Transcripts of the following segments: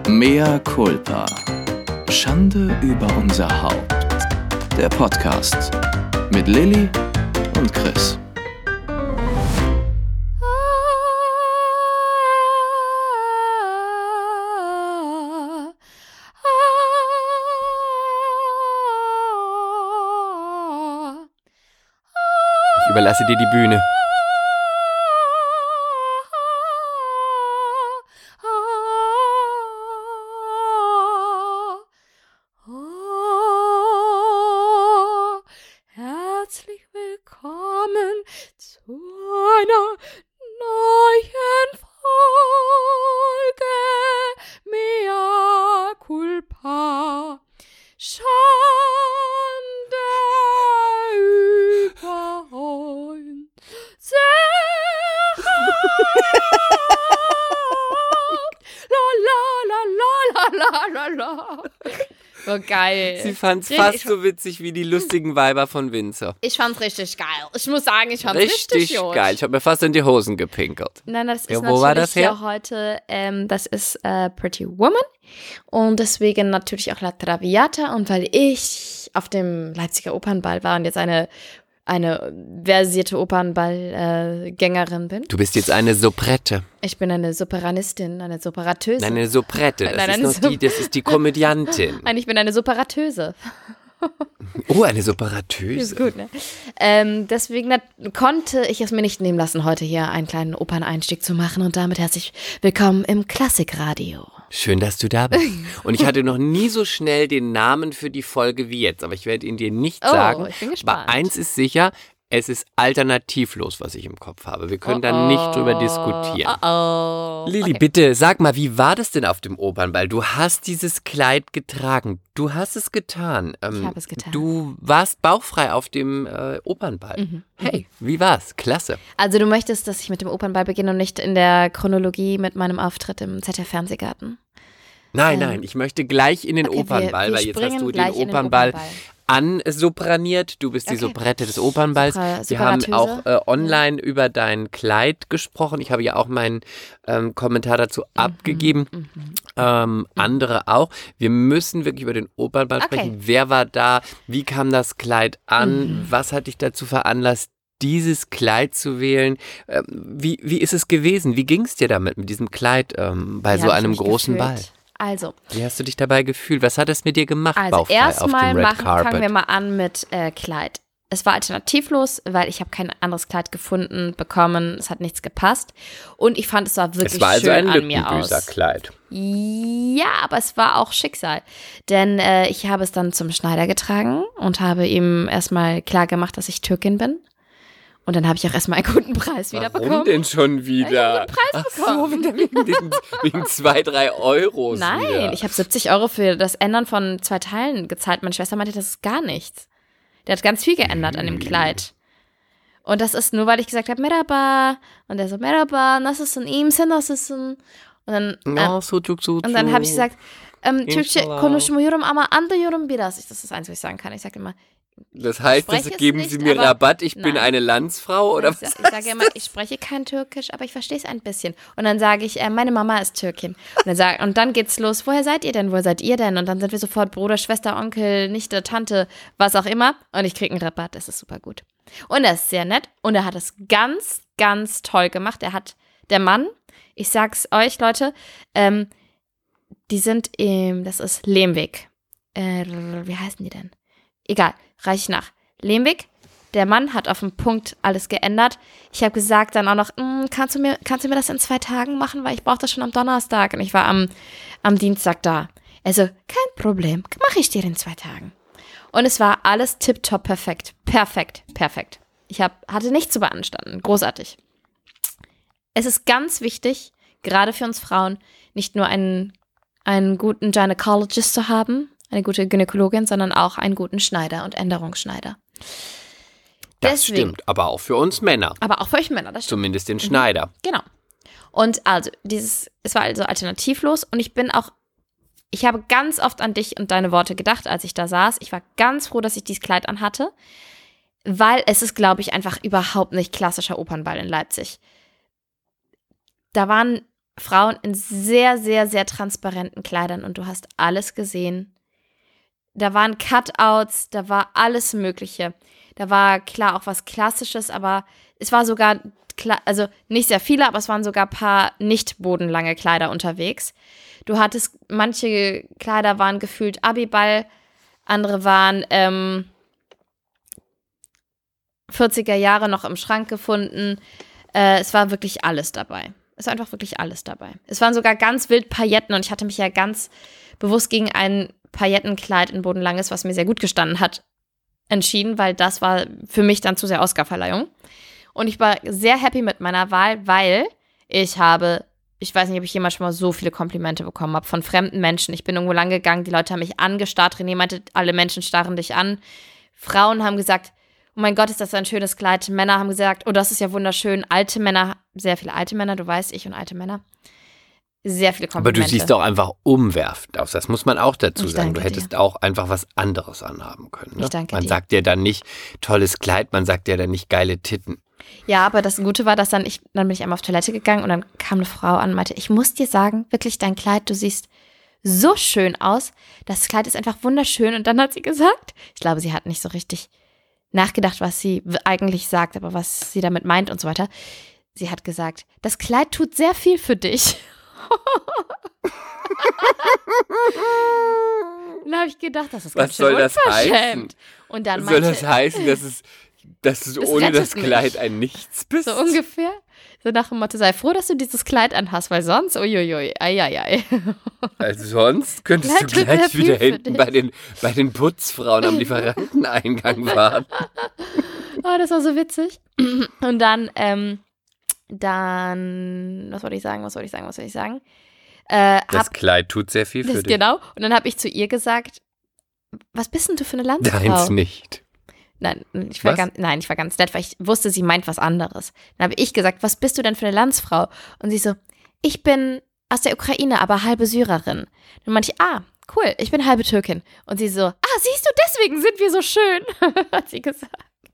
Mea culpa. Schande über unser Haupt. Der Podcast mit Lilly und Chris. Ich überlasse dir die Bühne. Herzlich willkommen zu einer neuen Folge Mea culpa. Schande über unser La. Oh, geil. Sie fand's fast so witzig wie die lustigen Weiber von Windsor. Ich fand's richtig geil. Ich muss sagen, ich fand's richtig gut. Geil. Ich habe mir fast in die Hosen gepinkelt. Nein, das ist Ja, wo war natürlich das her? hier heute, das ist Pretty Woman und deswegen natürlich auch La Traviata und weil ich auf dem Leipziger Opernball war und jetzt eine versierte Opernballgängerin bin. Du bist jetzt eine Soprette. Ich bin eine Soperanistin, eine Soperatöse. Nein, eine Soprette. Das Nein, das ist die Komödiantin. Nein, ich bin eine Soperatöse. Oh, eine Soperatöse. Ist gut, ne? Deswegen konnte ich es mir nicht nehmen lassen, heute hier einen kleinen Operneinstieg zu machen und damit herzlich willkommen im Klassikradio. Schön, dass du da bist. Und ich hatte noch nie so schnell den Namen für die Folge wie jetzt, aber ich werde ihn dir nicht sagen. Ich bin gespannt. Aber eins ist sicher, es ist alternativlos, was ich im Kopf habe. Wir können da nicht drüber diskutieren. Lilly, Okay. bitte, sag mal, wie war das denn auf dem Opernball? Du hast dieses Kleid getragen. Du hast es getan. Ich habe es getan. Du warst bauchfrei auf dem Opernball. Hey, wie war's? Klasse. Also du möchtest, dass ich mit dem Opernball beginne und nicht in der Chronologie mit meinem Auftritt im ZDF-Fernsehgarten? Nein, ich möchte gleich in den Okay, Opernball, wir weil jetzt hast springen du den gleich in den Opernball Opernball. ansopraniert. Du bist die Okay. Soprette des Opernballs. Wir haben Soperatöse. auch online über dein Kleid gesprochen. Ich habe ja auch meinen Kommentar dazu abgegeben. Andere auch. Wir müssen wirklich über den Opernball Okay. sprechen. Wer war da? Wie kam das Kleid an? Was hat dich dazu veranlasst, dieses Kleid zu wählen? Wie ist es gewesen? Wie ging es dir damit, mit diesem Kleid bei Wie so habe ich einem mich großen gefühlt? Ball? Also Wie hast du dich dabei gefühlt? Was hat es mit dir gemacht, bauchfrei auf erstmal dem Red Carpet? fangen wir mal an mit Kleid. Es war alternativlos, weil ich habe kein anderes Kleid gefunden, bekommen, es hat nichts gepasst und ich fand, es sah wirklich Es war also ein schön an mir aus. Lückenbüßer-Kleid. Ja, aber es war auch Schicksal, denn ich habe es dann zum Schneider getragen und habe ihm erstmal klar gemacht, dass ich Türkin bin. Und dann habe ich auch erstmal einen guten Preis wieder Warum bekommen. denn schon wieder? Ich habe einen Preis bekommen. Wegen 2-3 Euros Nein, wieder. ich habe 70 Euro für das Ändern von 2 Teilen gezahlt. Meine Schwester meinte, das ist gar nichts. Der hat ganz viel geändert an dem Kleid. Und das ist nur, weil ich gesagt habe, Merhaba. Und er so, Merhaba, nasılsın, iyi misin, nasılsın? Und dann, und dann habe ich gesagt, Türkçe Inshallah. konuşmuyorum ama anlıyorum biraz. Das ist das Einzige, was ich sagen kann. Ich sage immer, Das heißt, spreche es geben nicht, Sie mir aber- Rabatt, ich bin Nein. eine Landsfrau oder ich was? sage immer, ich spreche kein Türkisch, aber ich verstehe es ein bisschen. Und dann sage ich, meine Mama ist Türkin. Und dann geht's los, woher seid ihr denn, woher seid ihr denn? Und dann sind wir sofort Bruder, Schwester, Onkel, Nichte, Tante, was auch immer. Und ich kriege einen Rabatt, das ist super gut. Und er ist sehr nett und er hat es ganz, ganz toll gemacht. Der Mann, ich sag's euch, Leute, die sind das ist Lehmweg. Wie heißen die denn? Egal, reich ich nach. Lehmweg, der Mann hat auf den Punkt alles geändert. Ich habe gesagt dann auch noch, kannst du mir das in 2 Tagen machen, weil ich brauche das schon am Donnerstag. Und ich war am Dienstag da. Also, kein Problem, mache ich dir in 2 Tagen. Und es war alles tipptopp perfekt. Perfekt. Ich hatte nichts zu beanstanden. Großartig. Es ist ganz wichtig, gerade für uns Frauen, nicht nur einen guten Gynecologist zu haben, eine gute Gynäkologin, sondern auch einen guten Schneider und Änderungsschneider. Das Deswegen, stimmt, aber auch für uns Männer. aber auch für euch Männer, das stimmt. Zumindest den Schneider. Genau. Und also, es war also alternativlos und ich habe ganz oft an dich und deine Worte gedacht, als ich da saß. Ich war ganz froh, dass ich dieses Kleid anhatte, weil es ist, glaube ich, einfach überhaupt nicht klassischer Opernball in Leipzig. Da waren Frauen in sehr, sehr, sehr transparenten Kleidern und du hast alles gesehen. Da waren Cutouts, da war alles Mögliche. Da war klar auch was Klassisches, aber es war sogar, also nicht sehr viele, aber es waren sogar ein paar nicht bodenlange Kleider unterwegs. Du hattest, manche Kleider waren gefühlt Abiball, andere waren 40er Jahre noch im Schrank gefunden. Es war wirklich alles dabei. Es war einfach wirklich alles dabei. Es waren sogar ganz wild Pailletten und ich hatte mich ja ganz bewusst gegen ein Paillettenkleid in bodenlanges, was mir sehr gut gestanden hat, entschieden, weil das war für mich dann zu sehr Oscarverleihung. Und ich war sehr happy mit meiner Wahl, weil ich weiß nicht, ob ich jemals schon mal so viele Komplimente bekommen habe von fremden Menschen. Ich bin irgendwo lang gegangen, die Leute haben mich angestarrt. René meinte, alle Menschen starren dich an. Frauen haben gesagt, oh mein Gott, ist das ein schönes Kleid. Männer haben gesagt, oh, das ist ja wunderschön. Alte Männer, sehr viele alte Männer, du weißt, ich und alte Männer. Sehr viele Komplimente. Aber du siehst doch einfach umwerfend aus. Das muss man auch dazu Ich sagen. Du danke hättest dir. auch einfach was anderes anhaben können. Ne? Ich danke man dir. sagt dir dann nicht tolles Kleid, man sagt dir dann nicht geile Titten. Ja, aber das Gute war, dass dann bin ich einmal auf Toilette gegangen und dann kam eine Frau an und meinte, ich muss dir sagen, wirklich dein Kleid, du siehst so schön aus. Das Kleid ist einfach wunderschön. Und dann hat sie gesagt, ich glaube, sie hat nicht so richtig nachgedacht, was sie eigentlich sagt, aber was sie damit meint und so weiter. Sie hat gesagt, das Kleid tut sehr viel für dich. Dann habe ich gedacht, das ist ganz Was schön soll das heißen? unverschämt. Und dann Soll meinte, das heißen, dass du Das ohne rettet das mich. Kleid ein Nichts bist? so ungefähr, so nach dem Motto, sei froh, dass du dieses Kleid anhast, weil sonst, uiuiui, eieiei. Also sonst könntest du Kleid tut sehr gleich viel wieder für hinten dich. bei den Putzfrauen am Lieferanteneingang warten. Oh, das war so witzig. Und dann, was wollte ich sagen? Das Kleid tut sehr viel für Das dich. genau. Und dann habe ich zu ihr gesagt, was bist denn du für eine Landsfrau? Deins nicht. Nein, ich war Was? ganz nett, weil ich wusste, sie meint was anderes. Dann habe ich gesagt, was bist du denn für eine Landsfrau? Und sie so, ich bin aus der Ukraine, aber halbe Syrerin. Dann meinte ich, cool, ich bin halbe Türkin. Und sie so, siehst du, deswegen sind wir so schön, hat sie gesagt.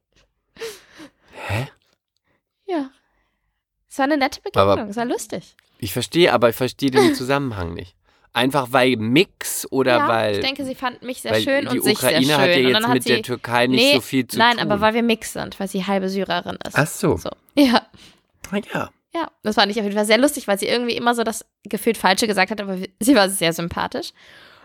Hä? Ja. Es war eine nette Begegnung, Aber- es war lustig. Ich verstehe den Zusammenhang nicht. Einfach weil Mix oder ja, weil. ich denke, sie fand mich sehr weil schön die und sich sehr schön. Ukraine hat ja Und jetzt dann hat mit sie, der Türkei nicht so viel zu tun. Nein, aber weil wir Mix sind, weil sie halbe Syrerin ist. Ach so. Ja. Ah, ja. Ja, das fand ich auf jeden Fall sehr lustig, weil sie irgendwie immer so das gefühlt Falsche gesagt hat, aber sie war sehr sympathisch.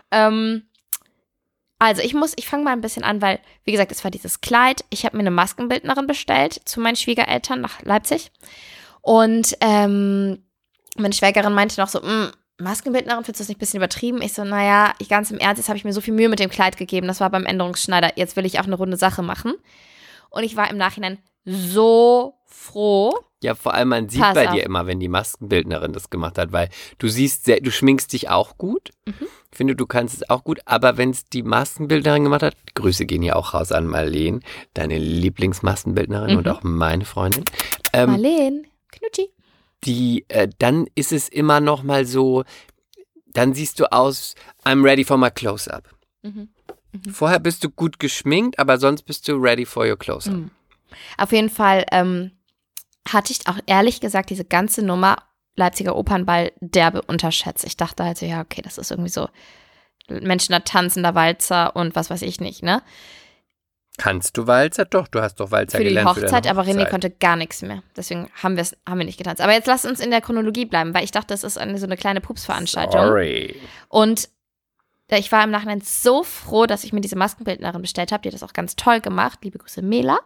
Also ich fange mal ein bisschen an, weil, wie gesagt, es war dieses Kleid. Ich habe mir eine Maskenbildnerin bestellt zu meinen Schwiegereltern nach Leipzig. Und meine Schwägerin meinte noch so, Maskenbildnerin, findest du das nicht ein bisschen übertrieben? Ich so, naja, ganz im Ernst, jetzt habe ich mir so viel Mühe mit dem Kleid gegeben. Das war beim Änderungsschneider. Jetzt will ich auch eine runde Sache machen. Und ich war im Nachhinein so froh. Ja, vor allem man sieht Pass bei auf. dir immer, wenn die Maskenbildnerin das gemacht hat, weil du du schminkst dich auch gut. Ich finde, du kannst es auch gut, aber wenn es die Maskenbildnerin gemacht hat, Grüße gehen ja auch raus an Marleen, deine Lieblingsmaskenbildnerin und auch meine Freundin. Marleen, Knutschi. Dann ist es immer noch mal so, dann siehst du aus, I'm ready for my close-up. Vorher bist du gut geschminkt, aber sonst bist du ready for your close-up. Auf jeden Fall hatte ich auch ehrlich gesagt diese ganze Nummer Leipziger Opernball derbe unterschätzt. Ich dachte halt so, ja, okay, das ist irgendwie so Menschen da tanzender Walzer und was weiß ich nicht, ne? Kannst du Walzer? Doch, du hast doch Walzer Für die gelernt. Hochzeit, deine aber René Hochzeit. konnte gar nichts mehr. Deswegen haben wir nicht getanzt. Aber jetzt lasst uns in der Chronologie bleiben, weil ich dachte, das ist so eine kleine Pupsveranstaltung. Sorry. Und ich war im Nachhinein so froh, dass ich mir diese Maskenbildnerin bestellt habe. Die hat das auch ganz toll gemacht. Liebe Grüße, Mela.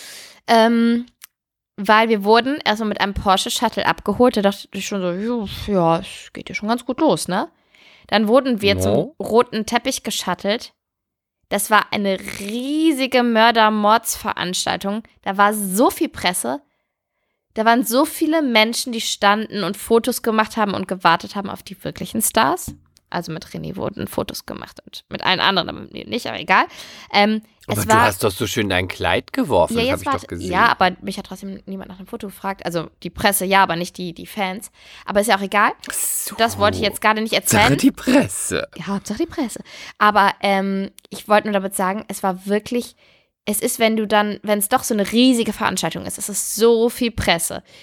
Weil wir wurden erstmal mit einem Porsche Shuttle abgeholt. Da dachte ich schon so, ja, es geht ja schon ganz gut los, ne? Dann wurden wir zum roten Teppich geschuttelt. Das war eine riesige Mörder-Mordsveranstaltung. Da war so viel Presse. Da waren so viele Menschen, die standen und Fotos gemacht haben und gewartet haben auf die wirklichen Stars. Also mit René wurden Fotos gemacht und mit allen anderen, aber mit mir nicht, aber egal. Aber du hast doch so schön dein Kleid geworfen, das habe ich doch gesehen. Ja, aber mich hat trotzdem niemand nach dem Foto gefragt. Also die Presse, ja, aber nicht die Fans. Aber ist ja auch egal. So. Das wollte ich jetzt gerade nicht erzählen. Sache die Presse. Ja, Hauptsache die Presse. Aber ich wollte nur damit sagen, es war wirklich, es ist, wenn es doch so eine riesige Veranstaltung ist, es ist so viel Presse.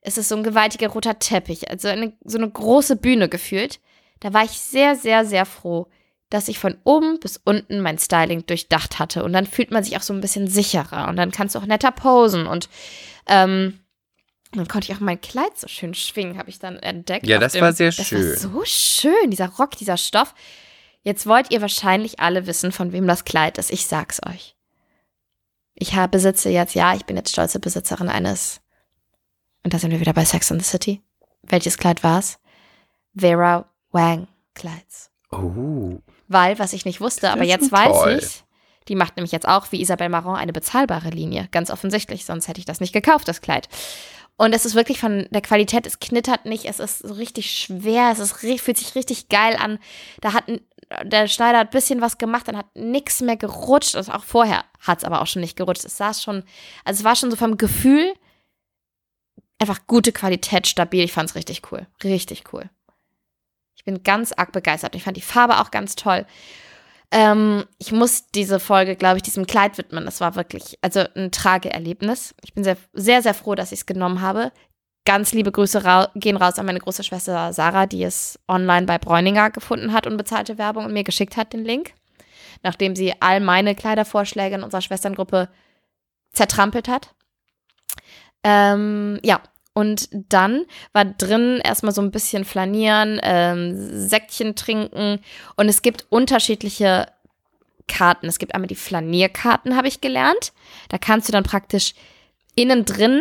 Es ist so ein gewaltiger roter Teppich, also so eine große Bühne gefühlt. Da war ich sehr, sehr, sehr froh, dass ich von oben bis unten mein Styling durchdacht hatte. Und dann fühlt man sich auch so ein bisschen sicherer. Und dann kannst du auch netter posen. Und dann konnte ich auch mein Kleid so schön schwingen, habe ich dann entdeckt. Ja, das war sehr schön. Das war so schön, dieser Rock, dieser Stoff. Jetzt wollt ihr wahrscheinlich alle wissen, von wem das Kleid ist. Ich sag's euch. Ich bin jetzt stolze Besitzerin eines, und da sind wir wieder bei Sex and the City. Welches Kleid war's? Vera Wang Kleids. Oh. Weil, was ich nicht wusste, aber jetzt weiß ich, die macht nämlich jetzt auch wie Isabelle Marant eine bezahlbare Linie. Ganz offensichtlich, sonst hätte ich das nicht gekauft, das Kleid. Und es ist wirklich von der Qualität, es knittert nicht, es ist so richtig schwer, fühlt sich richtig geil an. Der Schneider hat ein bisschen was gemacht, dann hat nichts mehr gerutscht. Also auch vorher hat es aber auch schon nicht gerutscht. Es war schon so vom Gefühl einfach gute Qualität, stabil. Ich fand es richtig cool. Richtig cool. Ich bin ganz arg begeistert. Ich fand die Farbe auch ganz toll. Ich muss diese Folge, glaube ich, diesem Kleid widmen. Das war wirklich ein Trageerlebnis. Ich bin sehr, sehr, sehr froh, dass ich es genommen habe. Ganz liebe Grüße gehen raus an meine große Schwester Sarah, die es online bei Bräuninger gefunden hat und bezahlte Werbung und mir geschickt hat, den Link. Nachdem sie all meine Kleidervorschläge in unserer Schwesterngruppe zertrampelt hat. Und dann war drin erstmal so ein bisschen flanieren, Säckchen trinken und es gibt unterschiedliche Karten. Es gibt einmal die Flanierkarten, habe ich gelernt. Da kannst du dann praktisch innen drin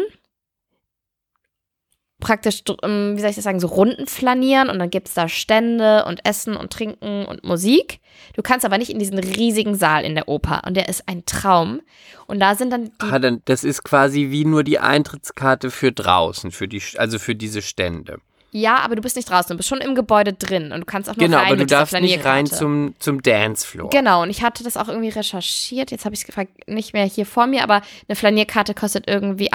wie soll ich das sagen, so Runden flanieren und dann gibt es da Stände und Essen und Trinken und Musik. Du kannst aber nicht in diesen riesigen Saal in der Oper und der ist ein Traum. Und da sind dann das ist quasi wie nur die Eintrittskarte für draußen, also für diese Stände. Ja, aber du bist nicht draußen, du bist schon im Gebäude drin und du kannst auch nur rein aber du darfst nicht rein zum Dancefloor. Genau, und ich hatte das auch irgendwie recherchiert, jetzt habe ich es nicht mehr hier vor mir, aber eine Flanierkarte kostet irgendwie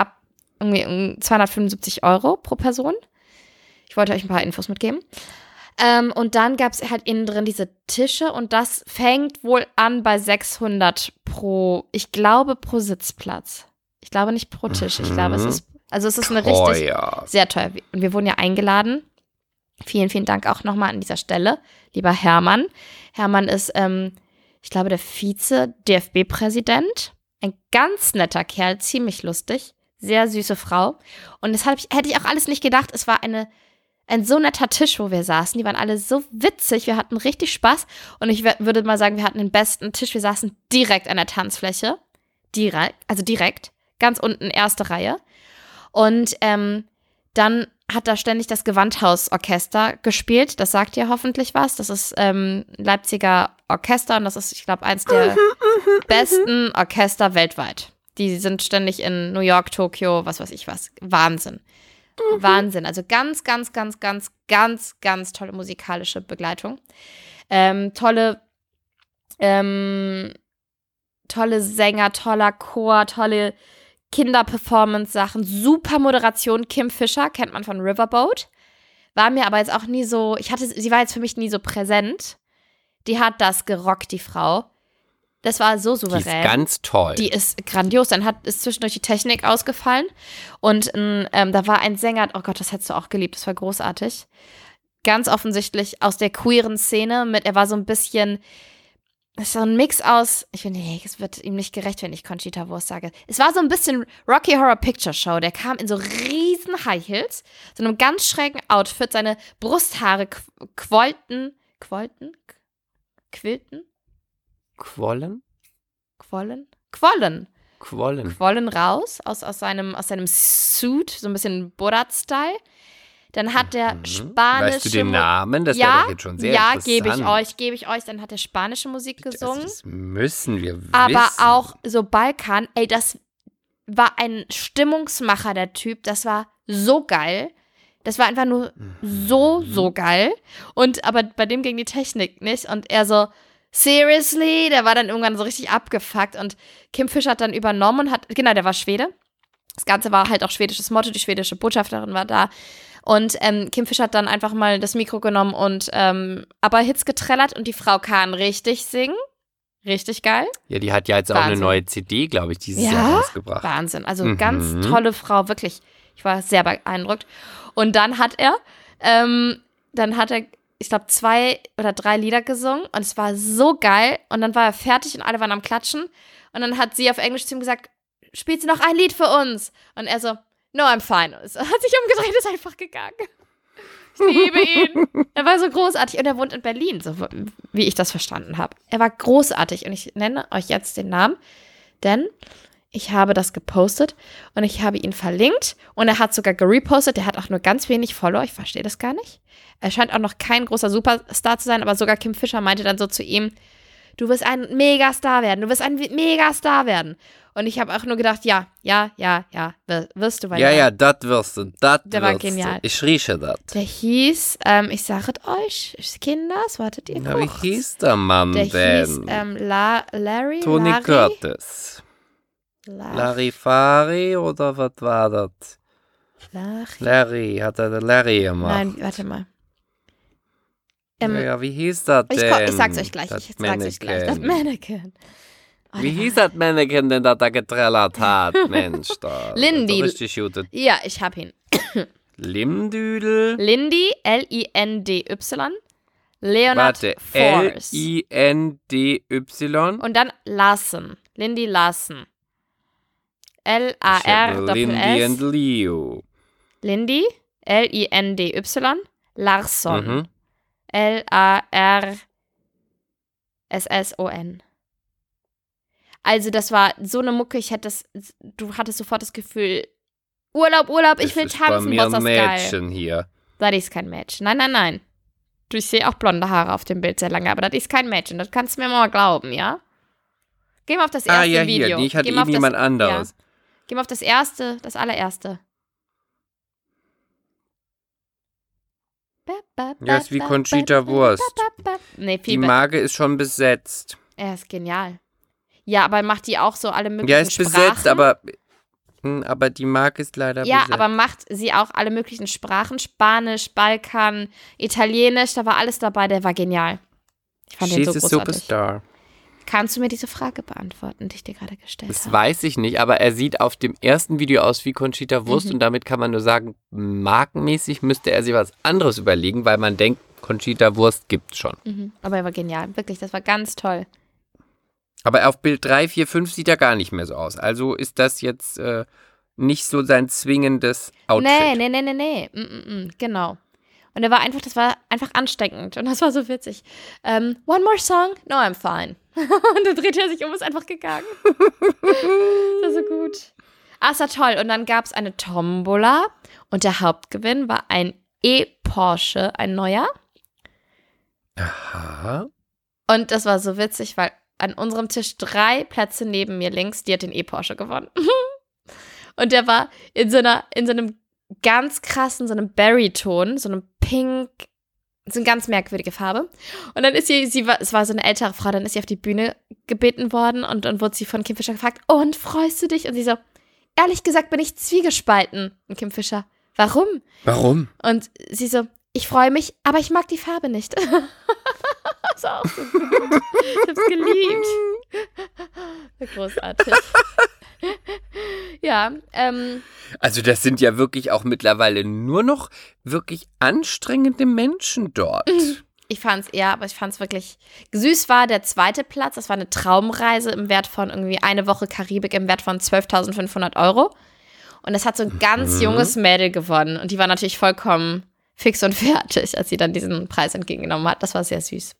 275 € pro Person. Ich wollte euch ein paar Infos mitgeben. Und dann gab es halt innen drin diese Tische und das fängt wohl an bei 600 pro Sitzplatz. Ich glaube nicht pro Tisch. Ich glaube, es ist eine richtig sehr teuer. Und wir wurden ja eingeladen. Vielen, vielen Dank auch nochmal an dieser Stelle, lieber Hermann. Hermann ist, ich glaube, der Vize-DFB-Präsident. Ein ganz netter Kerl, ziemlich lustig. Sehr süße Frau. Und das hätte ich auch alles nicht gedacht. Es war ein so netter Tisch, wo wir saßen. Die waren alle so witzig. Wir hatten richtig Spaß. Und ich würde mal sagen, wir hatten den besten Tisch. Wir saßen direkt an der Tanzfläche. Direkt. Ganz unten, erste Reihe. Und dann hat da ständig das Gewandhausorchester gespielt. Das sagt ja hoffentlich was. Das ist ein Leipziger Orchester. Und das ist, ich glaube, eins der besten Orchester weltweit. Die sind ständig in New York, Tokio, was weiß ich was. Wahnsinn. Wahnsinn. Also ganz, ganz, ganz, ganz, ganz, ganz tolle musikalische Begleitung. Tolle Sänger, toller Chor, tolle Kinderperformance-Sachen, super Moderation. Kim Fischer, kennt man von Riverboat. War mir aber jetzt auch nie so, sie war jetzt für mich nie so präsent. Die hat das gerockt, die Frau. Das war so souverän. Die ist ganz toll. Die ist grandios. Dann ist zwischendurch die Technik ausgefallen. Und da war ein Sänger, oh Gott, das hättest du auch geliebt. Das war großartig. Ganz offensichtlich aus der queeren Szene. Er war so ein bisschen, das ist so ein Mix aus, ich finde, es wird ihm nicht gerecht, wenn ich Conchita Wurst sage. Es war so ein bisschen Rocky Horror Picture Show. Der kam in so riesen High Heels, so einem ganz schrägen Outfit. Seine Brusthaare quollten raus aus seinem Suit, so ein bisschen Borat-Style. Dann hat der spanische... Weißt du den Namen? Das wäre doch jetzt schon sehr interessant. Ja, gebe ich euch. Dann hat der spanische Musik gesungen. Das müssen wir wissen. Aber auch so Balkan. Ey, das war ein Stimmungsmacher, der Typ. Das war so geil. Das war einfach nur so geil. Aber bei dem ging die Technik nicht. Und er so... Seriously? Der war dann irgendwann so richtig abgefuckt und Kim Fischer hat dann übernommen und der war Schwede. Das Ganze war halt auch schwedisches Motto, die schwedische Botschafterin war da. Und Kim Fischer hat dann einfach mal das Mikro genommen und aber Hits getrellert und die Frau kann richtig singen. Richtig geil. Ja, die hat ja jetzt auch eine neue CD, glaube ich, dieses Jahr rausgebracht. Wahnsinn. Also ganz tolle Frau, wirklich. Ich war sehr beeindruckt. Und dann hat er, ich glaube, 2 oder 3 Lieder gesungen und es war so geil. Und dann war er fertig und alle waren am Klatschen. Und dann hat sie auf Englisch zu ihm gesagt, spielt sie noch ein Lied für uns? Und er so, no, I'm fine. Und hat sich umgedreht, ist einfach gegangen. Ich liebe ihn. Er war so großartig und er wohnt in Berlin, so wie ich das verstanden habe. Er war großartig und ich nenne euch jetzt den Namen, denn ich habe das gepostet und ich habe ihn verlinkt und er hat sogar gerepostet. Der hat auch nur ganz wenig Follower, ich verstehe das gar nicht. Er scheint auch noch kein großer Superstar zu sein, aber sogar Kim Fischer meinte dann so zu ihm, du wirst ein Megastar werden, Und ich habe auch nur gedacht, ja, wirst du. Weil ja, das wirst du, der war genial. Ich rieche das. Der hieß, ich sage es euch, Kinders, wartet ihr kurz. Wie hieß der Mann der denn? Hieß, Larry. Tony Curtis. Larifari oder was war das? Larry, hat er den Larry gemacht? Nein, warte mal. Ja, wie hieß das denn? Ich sag's euch gleich. Das Mannequin. Wie hieß das Mannequin denn, das da getrellert hat? Mensch, da. Lindy. Richtig gut. Ja, ich hab ihn. Limdüdel. Lindy, L-I-N-D-Y. Leonard Warte, Force. L-I-N-D-Y. Und dann Larson. Lindy Larson. L-A-R-S-S. Lindy and Leo. Lindy, L-I-N-D-Y. Larson. Mhm. L-A-R-S-S-O-N. Also das war so eine Mucke, du hattest sofort das Gefühl, Urlaub, ich will tanzen, was ist das geil. Mädchen hier. Das ist kein Mädchen. Nein. Du, ich sehe auch blonde Haare auf dem Bild sehr lange, aber das ist kein Mädchen, das kannst du mir mal glauben, ja? Geh mal auf das erste Video. Hier, ich hatte eben jemand anderes. Ja. Geh mal auf das erste, das allererste. Ja, ist wie Conchita Wurst. Nee, Die Marke ist schon besetzt. Er ist genial. Ja, aber macht die auch so alle möglichen Ja, ist Sprachen? besetzt, aber die Marke ist leider besetzt. Ja, aber macht sie auch alle möglichen Sprachen? Spanisch, Balkan, Italienisch, da war alles dabei, der war genial. Ich fand den so großartig. She's a superstar. Kannst du mir diese Frage beantworten, die ich dir gerade gestellt habe? Das weiß ich nicht, aber er sieht auf dem ersten Video aus wie Conchita Wurst und damit kann man nur sagen, markenmäßig müsste er sich was anderes überlegen, weil man denkt, Conchita Wurst gibt's schon. Aber er war genial, wirklich, das war ganz toll. Aber auf Bild 3, 4, 5 sieht er gar nicht mehr so aus. Also ist das jetzt nicht so sein zwingendes Outfit. Nee. Genau. Und das war einfach ansteckend und das war so witzig. One more song? No, I'm fine. Und dann drehte er sich um, ist einfach gegangen. Das war so gut. Es war toll. Und dann gab es eine Tombola und der Hauptgewinn war ein E-Porsche, ein neuer. Aha. Und das war so witzig, weil an unserem Tisch 3 Plätze neben mir links, die hat den E-Porsche gewonnen. Und der war in so einem ganz krassen, so einem Berry-Ton, so einem Pink, so eine ganz merkwürdige Farbe. Und dann ist es war so eine ältere Frau, dann ist sie auf die Bühne gebeten worden und dann wurde sie von Kim Fischer gefragt, und freust du dich? Und sie so, ehrlich gesagt bin ich zwiegespalten. Und Kim Fischer, warum? Und sie so, ich freue mich, aber ich mag die Farbe nicht. Das war auch so gut. Ich hab's geliebt. Großartig. Ja, Also das sind ja wirklich auch mittlerweile nur noch wirklich anstrengende Menschen dort. Ich fand's wirklich süß. War der zweite Platz, das war eine Traumreise im Wert von irgendwie eine Woche Karibik im Wert von 12.500 €. Und das hat so ein ganz junges Mädel gewonnen. Und die war natürlich vollkommen fix und fertig, als sie dann diesen Preis entgegengenommen hat. Das war sehr süß.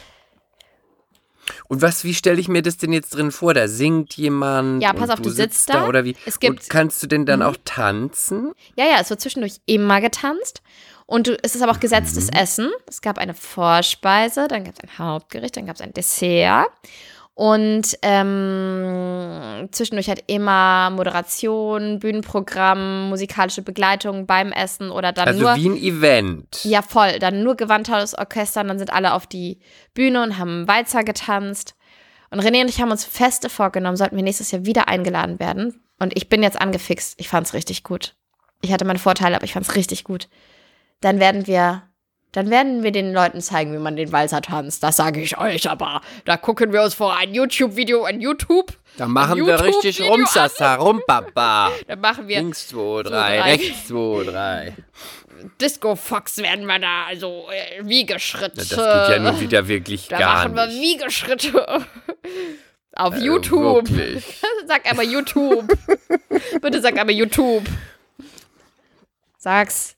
Und wie stelle ich mir das denn jetzt drin vor? Da singt jemand. Ja, pass auf, du sitzt da. Oder wie? Und kannst du denn dann auch tanzen? Ja, es wird zwischendurch immer getanzt. Und es ist aber auch gesetztes Essen. Es gab eine Vorspeise, dann gab es ein Hauptgericht, dann gab es ein Dessert. Und zwischendurch halt immer Moderation, Bühnenprogramm, musikalische Begleitung beim Essen oder dann also wie ein Event. Ja, voll. Dann nur gewandtes Orchester und dann sind alle auf die Bühne und haben Walzer getanzt. Und René und ich haben uns feste vorgenommen, sollten wir nächstes Jahr wieder eingeladen werden. Und ich bin jetzt angefixt. Ich fand's richtig gut. Ich hatte meine Vorteile, aber ich fand's richtig gut. Dann werden wir dann werden wir den Leuten zeigen, wie man den Walzer tanzt. Das sage ich euch, aber da gucken wir uns vor ein YouTube-Video an YouTube. Da machen wir richtig Rumsasa, Rumbaba. Dann machen wir links 2, 3, rechts 2, 3. Disco-Fox werden wir da, also Wiegeschritte. Das geht ja nun wieder wirklich da gar machen wir nicht. Wiegeschritte. Auf YouTube. Wirklich. Sag einmal YouTube. Bitte sag einmal YouTube. Sag's.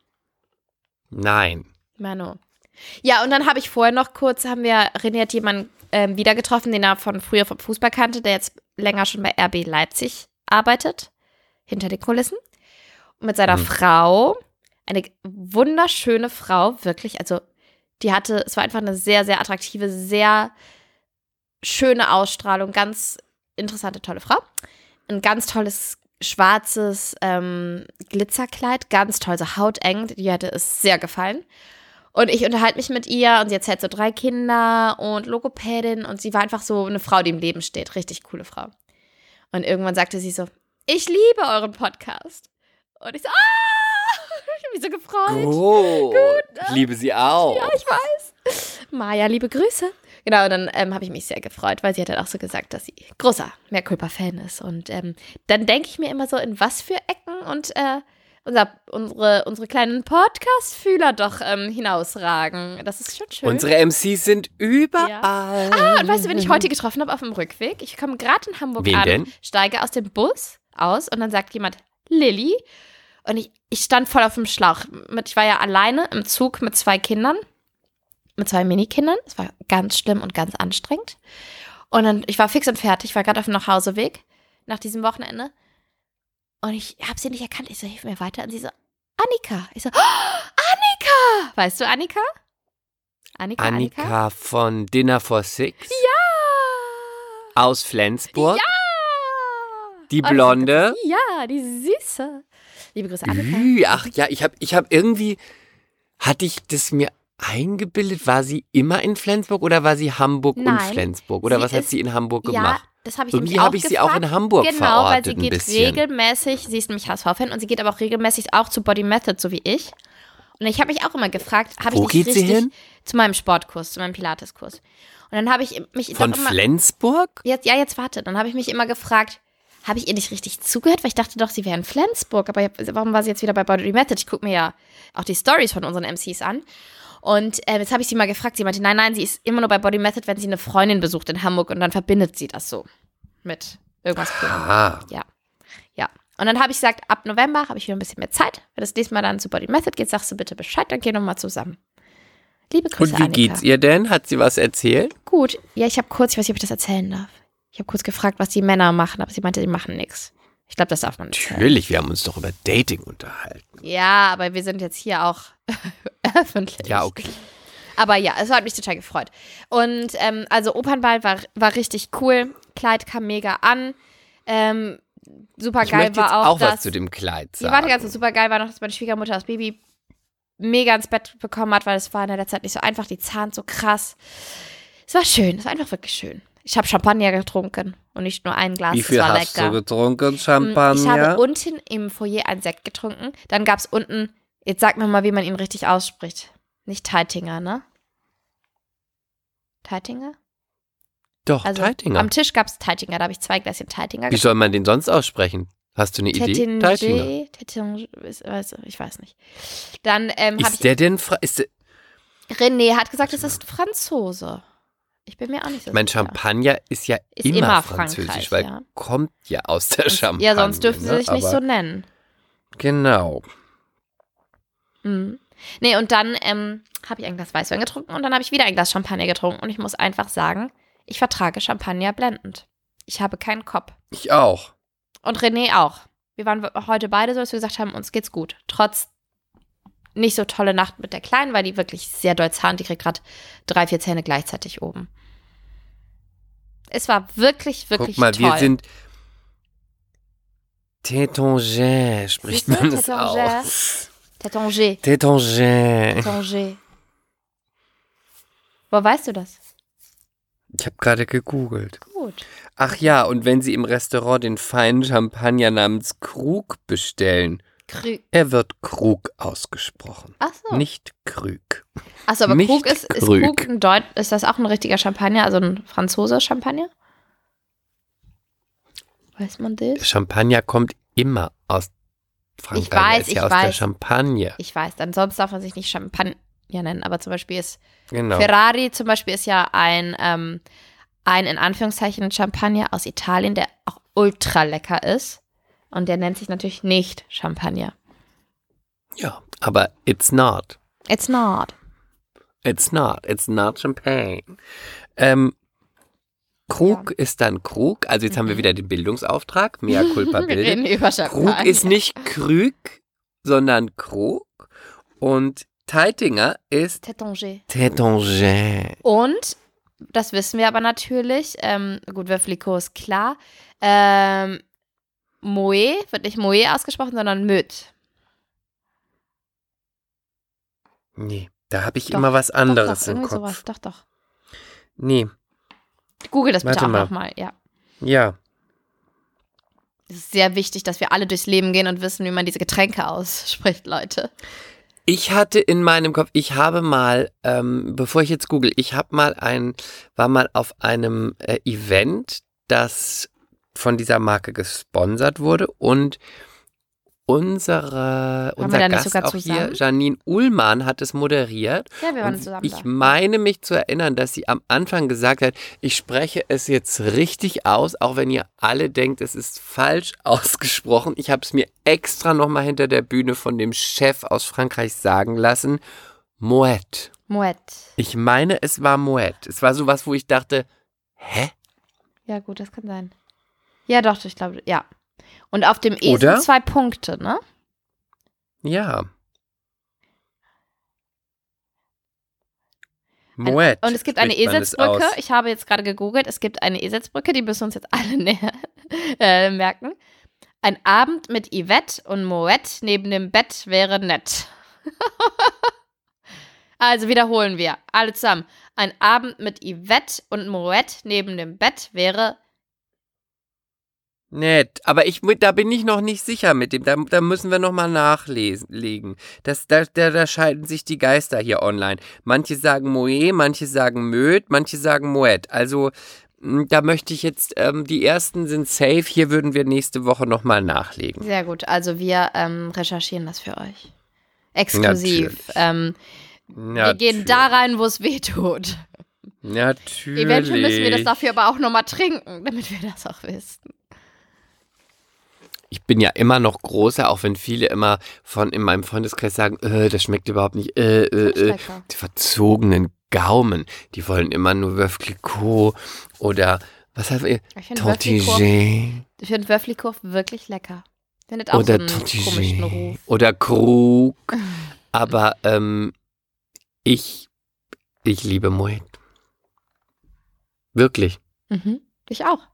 Nein. Manu. Ja, und dann habe ich vorher noch kurz, René hat jemanden wieder getroffen, den er von früher vom Fußball kannte, der jetzt länger schon bei RB Leipzig arbeitet, hinter den Kulissen. Und mit seiner Frau, eine wunderschöne Frau, wirklich, also es war einfach eine sehr, sehr attraktive, sehr schöne Ausstrahlung, ganz interessante, tolle Frau. Ein ganz tolles schwarzes Glitzerkleid, ganz toll, so hauteng, die hatte es sehr gefallen. Und ich unterhalte mich mit ihr und sie erzählt so 3 Kinder und Logopädin und sie war einfach so eine Frau, die im Leben steht, richtig coole Frau. Und irgendwann sagte sie so, ich liebe euren Podcast. Und ich so, ich habe mich so gefreut. Oh, ich liebe sie auch. Ja, ich weiß. Maja, liebe Grüße. Genau, und dann habe ich mich sehr gefreut, weil sie hat dann auch so gesagt, dass sie großer Mea Culpa-Fan ist. Und dann denke ich mir immer so, in was für Ecken und unsere kleinen Podcast-Fühler doch hinausragen. Das ist schon schön. Unsere MCs sind überall. Ja. Und weißt du, wen ich heute getroffen habe auf dem Rückweg? Ich komme gerade in Hamburg Wen an, denn? steige aus dem Bus aus und dann sagt jemand, Lilly. Und ich stand voll auf dem Schlauch. Ich war ja alleine im Zug mit 2 Kindern. Mit 2 Minikindern. Das war ganz schlimm und ganz anstrengend. Und dann, ich war fix und fertig, war gerade auf dem Nachhauseweg nach diesem Wochenende. Und ich habe sie nicht erkannt. Ich so, hilf mir weiter. Und sie so, Annika. Ich so, oh, Annika! Weißt du Annika? Annika von Dinner for Six. Ja! Aus Flensburg. Ja! Die Blonde. Ja, die Süße. Liebe Grüße, Annika. Ach ja, ich hab irgendwie, hatte ich das mir eingebildet, war sie immer in Flensburg oder war sie Hamburg und Flensburg? Oder was hat sie in Hamburg gemacht? Das habe ich irgendwie nämlich auch habe ich sie auch in Hamburg verortet, weil sie geht regelmäßig, sie ist nämlich HSV-Fan und sie geht aber auch regelmäßig auch zu Body Method, so wie ich. Und ich habe mich auch immer gefragt, Wo geht sie hin? Zu meinem Sportkurs, zu meinem Pilateskurs. Und dann habe ich mich von Flensburg? Jetzt warte, dann habe ich mich immer gefragt, habe ich ihr nicht richtig zugehört? Weil ich dachte doch, sie wäre in Flensburg, aber warum war sie jetzt wieder bei Body Method? Ich gucke mir ja auch die Stories von unseren MCs an. Und jetzt habe ich sie mal gefragt, sie meinte, nein, sie ist immer nur bei Body Method, wenn sie eine Freundin besucht in Hamburg und dann verbindet sie das so mit irgendwas. Ja. Und dann habe ich gesagt, ab November habe ich wieder ein bisschen mehr Zeit. Wenn das nächste Mal dann zu Body Method geht, sagst du bitte Bescheid, dann gehen wir mal zusammen. Liebe Grüße, Und wie Annika. geht's ihr denn? Hat sie was erzählt? Gut. Ja, ich weiß nicht, ob ich das erzählen darf. Ich habe kurz gefragt, was die Männer machen, aber sie meinte, die machen nichts. Ich glaube, das darf man nicht. Natürlich, wir haben uns doch über Dating unterhalten. Ja, aber wir sind jetzt hier auch öffentlich. Ja, okay. Aber ja, es hat mich total gefreut. Und also Opernball war richtig cool. Kleid kam mega an. Super geil ich war auch was zu dem Kleid sagen. Warte ganz kurz, super geil war noch, dass meine Schwiegermutter das Baby mega ins Bett bekommen hat, weil es war in der Zeit nicht so einfach, die zahnt so krass. Es war schön, es war einfach wirklich schön. Ich habe Champagner getrunken und nicht nur ein Glas. Wie viel hast du getrunken, Champagner? Ich habe unten im Foyer einen Sekt getrunken. Dann gab es unten, jetzt sag mir mal, wie man ihn richtig ausspricht. Nicht Teitinger, ne? Teitinger? Doch, Also Teitinger. am Tisch gab es Teitinger, da habe ich 2 Gläschen Teitinger Wie soll man den sonst aussprechen? Hast du eine Idee? Teitinger, ich weiß nicht. Dann ist der denn René hat gesagt, es ist Franzose. Ich bin mir auch nicht so Mein sicher. Champagner ist ja immer französisch, weil ja. kommt ja aus der Champagne. Ja, sonst dürften sie sich nicht so nennen. Genau. Mhm. Nee, und dann habe ich ein Glas Weißwein getrunken und dann habe ich wieder ein Glas Champagner getrunken und ich muss einfach sagen, ich vertrage Champagner blendend. Ich habe keinen Kopf. Ich auch. Und René auch. Wir waren heute beide so, dass wir gesagt haben, uns geht's gut. Trotz nicht so tolle Nacht mit der Kleinen, weil die wirklich sehr doll zahnt. Die kriegt gerade 3, 4 Zähne gleichzeitig oben. Es war wirklich, wirklich toll. Guck mal, wir sind Tétanger, spricht man das aus. Tétanger. Tétanger. Wo weißt du das? Ich habe gerade gegoogelt. Gut. Ach ja, und wenn Sie im Restaurant den feinen Champagner namens Krug bestellen. Krug. Er wird Krug ausgesprochen. Ach so. Nicht Krug. Achso, aber Nicht Krug ist Krug. Krug ist das auch ein richtiger Champagner, also ein Franzose-Champagner? Weiß man das? Champagner kommt immer aus Frankreich. Ich aus weiß. der Champagne. Ich weiß, dann sonst darf man sich nicht Champagner nennen, aber zum Beispiel ist Genau. Ferrari zum Beispiel ist ja ein in Anführungszeichen Champagner aus Italien, der auch ultra lecker ist. Und der nennt sich natürlich nicht Champagner. Ja, aber it's not. It's not. It's not. It's not Champagne. Krug ist dann Krug. Also jetzt haben wir wieder den Bildungsauftrag. Mea culpa Wir reden bildet. über Champagner. Krug ist nicht Krug, sondern Krug. Und Teitinger ist Tétanger. Tétanger. Und, das wissen wir aber natürlich, gut, Veuve ist klar, Moet wird nicht Moet ausgesprochen, sondern Möt. Nee, da habe ich Doch, immer was anderes doch, im irgendwie Kopf. sowas. Doch. Nee, Google das bitte Warte auch mal. nochmal, ja. ja. Es ist sehr wichtig, dass wir alle durchs Leben gehen und wissen, wie man diese Getränke ausspricht, Leute. Ich hatte in meinem Kopf, ich habe mal, bevor ich jetzt google, war mal auf einem Event, das von dieser Marke gesponsert wurde und unser wir da nicht Gast sogar auch zusammen? hier, Janine Ullmann, hat es moderiert. Ja, wir waren Und zusammen ich da. meine mich zu erinnern, dass sie am Anfang gesagt hat, ich spreche es jetzt richtig aus, auch wenn ihr alle denkt, es ist falsch ausgesprochen. Ich habe es mir extra nochmal hinter der Bühne von dem Chef aus Frankreich sagen lassen. Moet. Moet. Ich meine, es war Moet. Es war sowas, wo ich dachte, hä? Ja, gut, das kann sein. Ja, doch, ich glaube, ja. Und auf dem E Oder? sind 2 Punkte, ne? Ja. Moet. Und es gibt eine spricht man es Eselsbrücke. aus. Ich habe jetzt gerade gegoogelt. Es gibt eine Eselsbrücke, die müssen uns jetzt alle merken. Ein Abend mit Yvette und Moet neben dem Bett wäre nett. Also wiederholen wir. Alle zusammen. Ein Abend mit Yvette und Moet neben dem Bett wäre Nett, aber da bin ich noch nicht sicher mit dem. Da müssen wir nochmal nachlegen. Da scheiden sich die Geister hier online. Manche sagen Moet, manche sagen Möd, manche sagen Moet. Also da möchte ich jetzt, die ersten sind safe. Hier würden wir nächste Woche nochmal nachlegen. sehr gut. Also wir recherchieren das für euch. Exklusiv. Wir gehen da rein, wo es weh tut. Natürlich. Eventuell müssen wir das dafür aber auch nochmal trinken, damit wir das auch wissen. Ich bin ja immer noch großer, auch wenn viele immer in meinem Freundeskreis sagen, das schmeckt überhaupt nicht. Lecker. Die verzogenen Gaumen, die wollen immer nur Veuve Clicquot oder was heißt ihr? Ich finde Tortiger Veuve wirklich lecker. Findet auch oder so einen komischen Ruf. oder Krug. Aber ich liebe Moet. Wirklich. Mhm. Ich auch.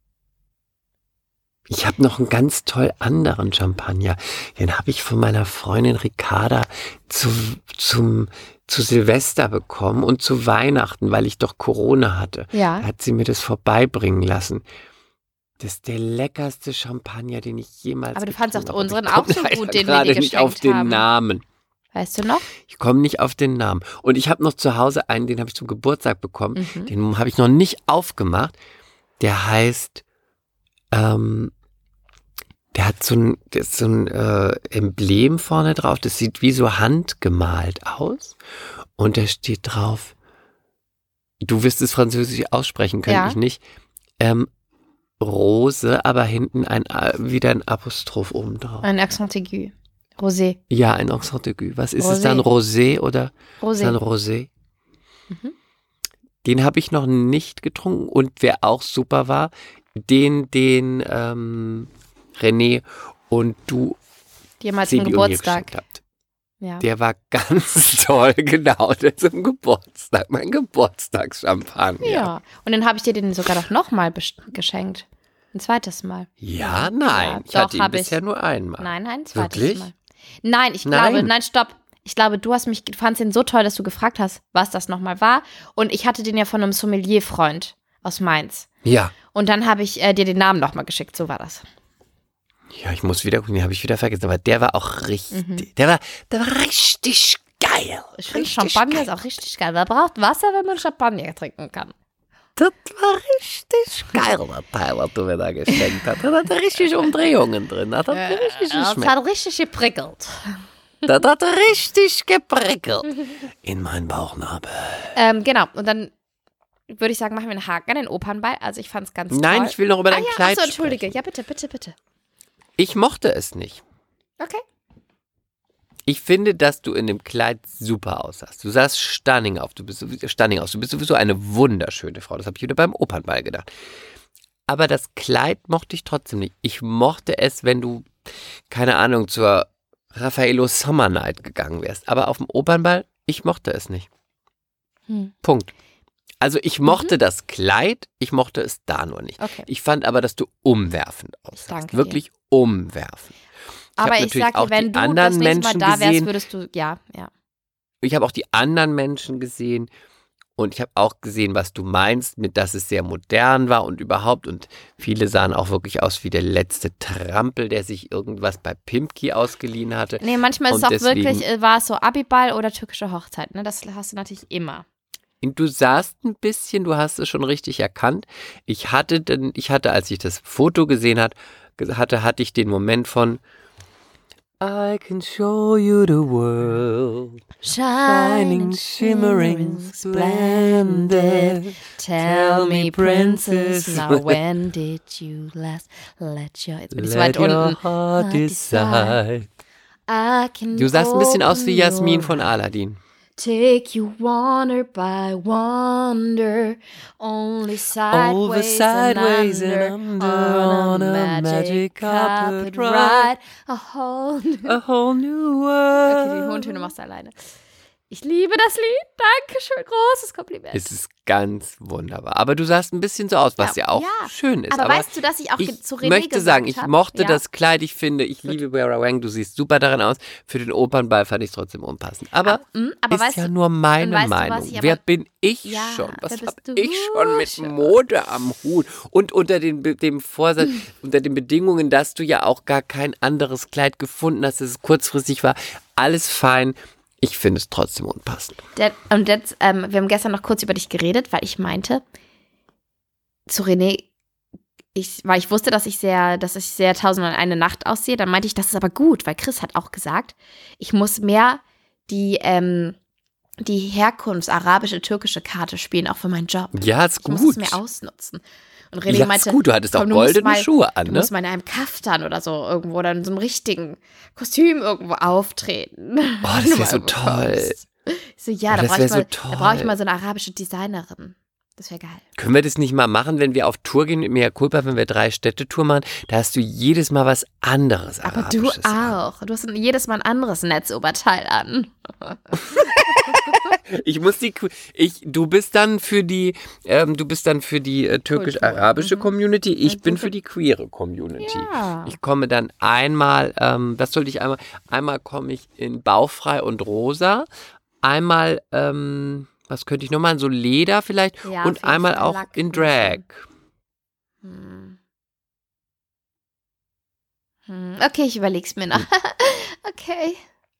Ich habe noch einen ganz toll anderen Champagner. Den habe ich von meiner Freundin Ricarda zu Silvester bekommen und zu Weihnachten, weil ich doch Corona hatte. Ja. Da hat sie mir das vorbeibringen lassen. Das ist der leckerste Champagner, den ich jemals Aber du fandst getrunken auch habe. unseren Ich komm auch so leider gut, den wir gerade dir nicht auf geschenkt den haben. Namen. Weißt du noch? Ich komme nicht auf den Namen. Und ich habe noch zu Hause einen, den habe ich zum Geburtstag bekommen. Mhm. Den habe ich noch nicht aufgemacht. Der heißt, der hat so ein Emblem vorne drauf. Das sieht wie so handgemalt aus. Und da steht drauf, du wirst es französisch aussprechen können, Ja. ich nicht. Rose, aber hinten wieder ein Apostroph oben drauf. Ein Accent aigu. Rosé. Ja, ein Accent aigu. Was ist es Rosé. dann? Rosé oder? Rosé. Dann Rosé. Mhm. Den habe ich noch nicht getrunken und wer auch super war, den René und du Jemals zum Celine Geburtstag. geschenkt habt. Ja. Der war ganz toll, genau, der zum Geburtstag, mein Geburtstagschampagner. Ja. Und dann habe ich dir den sogar doch nochmal geschenkt. Ein zweites Mal. Ja, nein, Ja, ich doch, hatte ihn hab ich. bisher nur einmal. Nein, ein zweites Wirklich? Mal. Nein, stopp. Ich glaube, du fandst ihn so toll, dass du gefragt hast, was das nochmal war. Und ich hatte den ja von einem Sommelier-Freund aus Mainz. Ja, Und dann habe ich dir den Namen nochmal geschickt, so war das. Ja, ich muss wieder gucken, den habe ich wieder vergessen. Aber der war auch richtig, der war richtig geil. Ich finde, Champagner ist auch richtig geil. Man braucht Wasser, wenn man Champagner trinken kann. Das war richtig geil, das Teil, was du mir da geschenkt hast. Das hat richtig Umdrehungen drin. Das hat richtig Das geschmeckt. hat richtig geprickelt. Das hat richtig geprickelt. In meinen Bauchnabel. Genau, und dann würde ich sagen, machen wir einen Haken an den Opernball. Also ich fand es ganz Nein, toll. ich will noch über dein Kleid achso, entschuldige. sprechen. Ja, bitte. Ich mochte es nicht. Okay. Ich finde, dass du in dem Kleid super aussahst. Du sahst stunning aus. Du bist sowieso eine wunderschöne Frau. Das habe ich wieder beim Opernball gedacht. Aber das Kleid mochte ich trotzdem nicht. Ich mochte es, wenn du, keine Ahnung, zur Raffaello Summer Night gegangen wärst. Aber auf dem Opernball, ich mochte es nicht. Punkt. Also ich mochte das Kleid, ich mochte es da nur nicht. Okay. Ich fand aber, dass du umwerfend aussahst. Danke dir. Wirklich umwerfend. Aber ich natürlich sag auch dir, wenn die du das anderen nächste Mal Menschen da wärst, gesehen. würdest du, ja. Ich habe auch die anderen Menschen gesehen und ich habe auch gesehen, was du meinst, mit dass es sehr modern war und überhaupt. Und viele sahen auch wirklich aus wie der letzte Trampel, der sich irgendwas bei Pimki ausgeliehen hatte. Nee, manchmal ist es Und auch deswegen- wirklich, war es so Abiball oder türkische Hochzeit, ne? Das hast du natürlich immer. Du sahst ein bisschen, du hast es schon richtig erkannt. Ich hatte, als ich das Foto gesehen hatte ich den Moment von I can show you the world. Shining, shimmering, splendid. Tell me, princess, now when did you last let your... Jetzt bin ich so weit Let your unten. heart decide. I can Du sahst ein bisschen aus wie open Jasmin your von Aladdin. Take you wonder by wonder, only sideways and under, on a magic carpet ride, a whole new... A whole new Okay, die world. hohen Töne machst du alleine. Ich liebe das Lied, Dankeschön, großes Kompliment. Es ist ganz wunderbar. Aber du sahst ein bisschen so aus, was ja auch schön ist. Aber weißt du, dass ich auch zu René möchte sagen, ich gesagt hab? mochte Ja. das Kleid. Ich finde, ich liebe Vera Wang. Du siehst super darin aus. Für den Opernball fand ich es trotzdem unpassend. Aber, aber ist weißt ja du- nur meine weißt du was, Meinung. ich aber- Wer bin ich Ja, schon? wer Was bist habe du ich schon mit schon? Mode am Hut? Und unter dem Vorsatz, unter den Bedingungen, dass du ja auch gar kein anderes Kleid gefunden hast, dass es kurzfristig war. Alles fein. Ich finde es trotzdem unpassend. Und jetzt, wir haben gestern noch kurz über dich geredet, weil ich meinte zu René, weil ich wusste, dass ich sehr 1001 Nacht aussehe, dann meinte ich, das ist aber gut, weil Chris hat auch gesagt, ich muss mehr die arabische, türkische Karte spielen, auch für meinen Job. Ja, ist Ich muss gut. es mehr ausnutzen. Und René Ja, meinte, ist gut. Du hattest auch komm, du musst goldene mal- Schuhe an, Du ne? musst mal in einem Kaftan oder so irgendwo oder in so einem richtigen Kostüm irgendwo auftreten. Oh, das wäre so toll. Ich so, ja, Oh, da das brauche ich, wär so mal- da brauch ich toll. mal so eine arabische Designerin. Das wäre geil. Können wir das nicht mal machen, wenn wir auf Tour gehen mit Mea Culpa, wenn wir 3-Städte-Tour machen? Da hast du jedes Mal was anderes Aber du Arabisches an. auch. Du hast jedes Mal ein anderes Netzoberteil an. Du bist dann für die türkisch-arabische Community. Ich bin für die queere Community. Ja. Ich komme dann einmal, einmal komme ich in Bauchfrei und Rosa, einmal, was könnte ich nochmal, so Leder vielleicht Ja, auf und jeden einmal Fall auch Lack in und Drag. Okay, ich überleg's mir noch. Okay.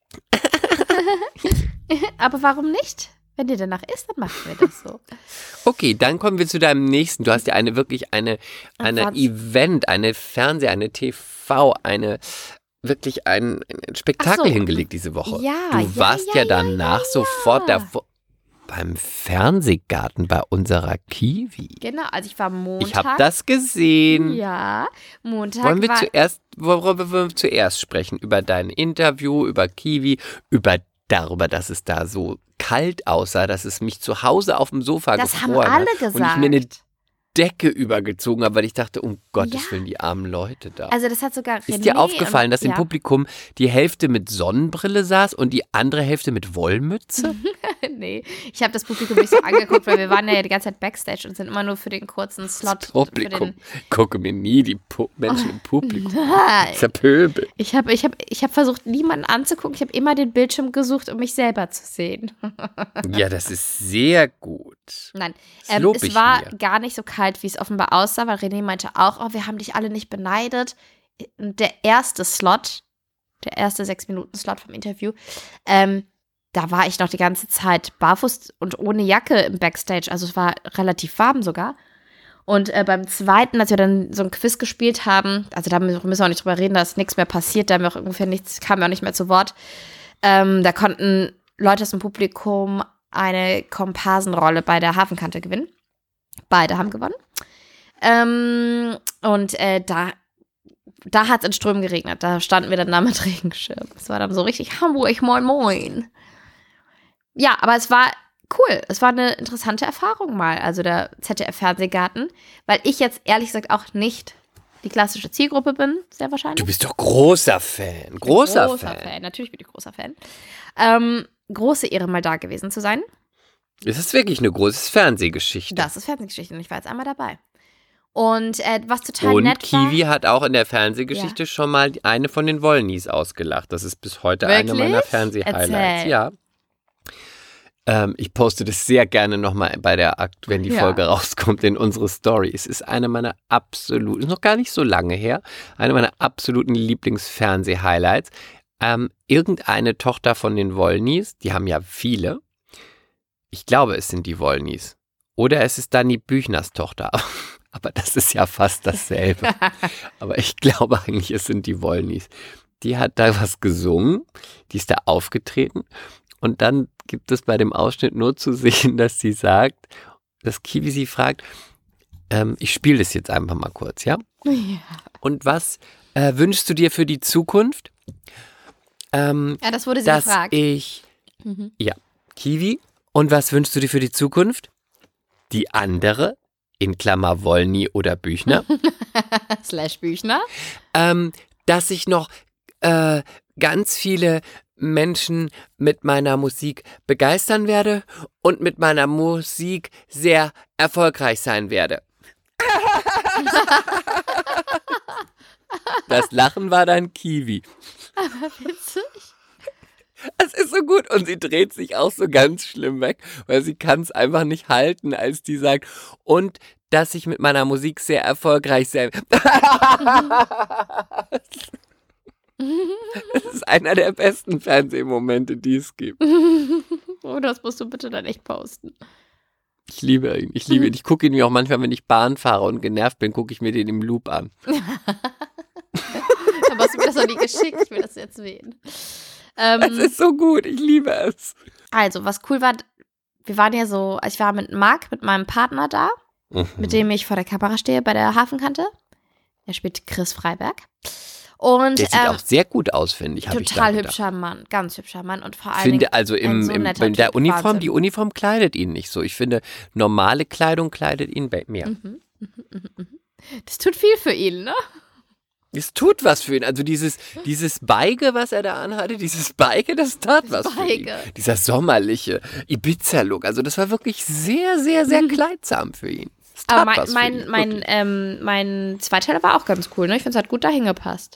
Aber warum nicht? Wenn dir danach ist, dann machen wir das so. Okay, dann kommen wir zu deinem nächsten. Du hast ja eine was? Event, eine eine TV, wirklich ein Spektakel Ach so. hingelegt diese Woche. Ja, du ja, warst ja, ja danach ja. sofort beim Fernsehgarten bei unserer Kiwi. Genau, also ich war Montag. Ich habe das gesehen. Ja, Montag Wollen wir war... worüber wollen wir zuerst sprechen? Über dein Interview, über Kiwi, darüber, dass es da so kalt aussah, dass es mich zu Hause auf dem Sofa Das haben gefroren alle hat gesagt. und ich mir eine Decke übergezogen habe, weil ich dachte, um Gottes Ja. Willen, die armen Leute da. Also das hat sogar Ist dir aufgefallen, dass im ja. Publikum die Hälfte mit Sonnenbrille saß und die andere Hälfte mit Wollmütze? Nee, ich habe das Publikum nicht so angeguckt, weil wir waren ja die ganze Zeit Backstage und sind immer nur für den kurzen Slot. Das Publikum. Gucke mir nie die Menschen im Publikum. Das ist ja Pöbel. Ich hab versucht, niemanden anzugucken. Ich habe immer den Bildschirm gesucht, um mich selber zu sehen. Ja, das ist sehr gut. Nein, Das lob es ich war mir. gar nicht so kalt, wie es offenbar aussah, weil René meinte auch, oh, wir haben dich alle nicht beneidet. der erste 6-Minuten-Slot vom Interview, da war ich noch die ganze Zeit barfuß und ohne Jacke im Backstage. Also es war relativ warm sogar. Und beim zweiten, als wir dann so ein Quiz gespielt haben, also da müssen wir auch nicht drüber reden, da ist nichts mehr passiert, da haben wir auch ungefähr kamen wir auch nicht mehr zu Wort. Da konnten Leute aus dem Publikum eine Komparsenrolle bei der Hafenkante gewinnen. Beide haben gewonnen. Da hat es in Strömen geregnet. Da standen wir dann da mit Regenschirm. Es war dann so richtig Hamburg, moin, moin. Ja, aber es war cool. Es war eine interessante Erfahrung mal, also der ZDF-Fernsehgarten, weil ich jetzt ehrlich gesagt auch nicht die klassische Zielgruppe bin, sehr wahrscheinlich. Du bist doch großer Fan. Großer Fan. Natürlich bin ich großer Fan. Große Ehre, mal da gewesen zu sein. Es ist wirklich eine große Fernsehgeschichte. Das ist Fernsehgeschichte und ich war jetzt einmal dabei. Und was total nett war. Und Kiwi hat auch in der Fernsehgeschichte schon mal eine von den Wollnies ausgelacht. Das ist bis heute eine meiner Fernseh-Highlights. Ja. Ich poste das sehr gerne nochmal bei der Akt, wenn die Folge rauskommt, in unsere Story. Es ist eine meiner absoluten, ist noch gar nicht so lange her, eine meiner absoluten Lieblings-Fernseh-Highlights. Irgendeine Tochter von den Wollnies, die haben ja viele. Ich glaube, es sind die Wollnies. Oder es ist Dani Büchners Tochter. Aber das ist ja fast dasselbe. Aber ich glaube eigentlich, es sind die Wollnies. Die hat da was gesungen, die ist da aufgetreten. Und dann gibt es bei dem Ausschnitt nur zu sehen, dass sie sagt, dass Kiwi sie fragt, ich spiele das jetzt einfach mal kurz, ja? Und was wünschst du dir für die Zukunft? Das wurde sie gefragt. Ja, Kiwi. Und was wünschst du dir für die Zukunft? Die andere, in Klammer Wollny oder Büchner. / Büchner. Dass ich noch ganz viele Menschen mit meiner Musik begeistern werde und mit meiner Musik sehr erfolgreich sein werde. Das Lachen war dann Kiwi. Aber witzig. Es ist so gut und sie dreht sich auch so ganz schlimm weg, weil sie kann es einfach nicht halten, als die sagt, und dass ich mit meiner Musik sehr erfolgreich sein werde. Das ist einer der besten Fernsehmomente, die es gibt. Oh, das musst du bitte dann echt posten. Ich liebe ihn. Ich gucke ihn mir auch manchmal, wenn ich Bahn fahre und genervt bin, gucke ich mir den im Loop an. Aber hast du mir das noch nie geschickt? Ich will das jetzt sehen. Es ist so gut, ich liebe es. Also, was cool war, wir waren ja so, ich war mit Marc, mit meinem Partner da, mit dem ich vor der Kamera stehe bei der Hafenkante. Der spielt Chris Freiberg. Und, der sieht auch sehr gut aus, finde ich. Total hübscher Mann, ganz hübscher Mann und vor allem. Ich finde, also in der Uniform, Wahnsinn. Die Uniform kleidet ihn nicht so. Ich finde, normale Kleidung kleidet ihn mehr. Das tut viel für ihn, ne? Es tut was für ihn. Also dieses Beige, was er da anhatte, das tat was für ihn. Dieser sommerliche Ibiza-Look. Also das war wirklich sehr, sehr, sehr kleidsam für ihn. Aber mein Zweiteiler war auch ganz cool, ne? Ich finde, es hat gut dahin gepasst.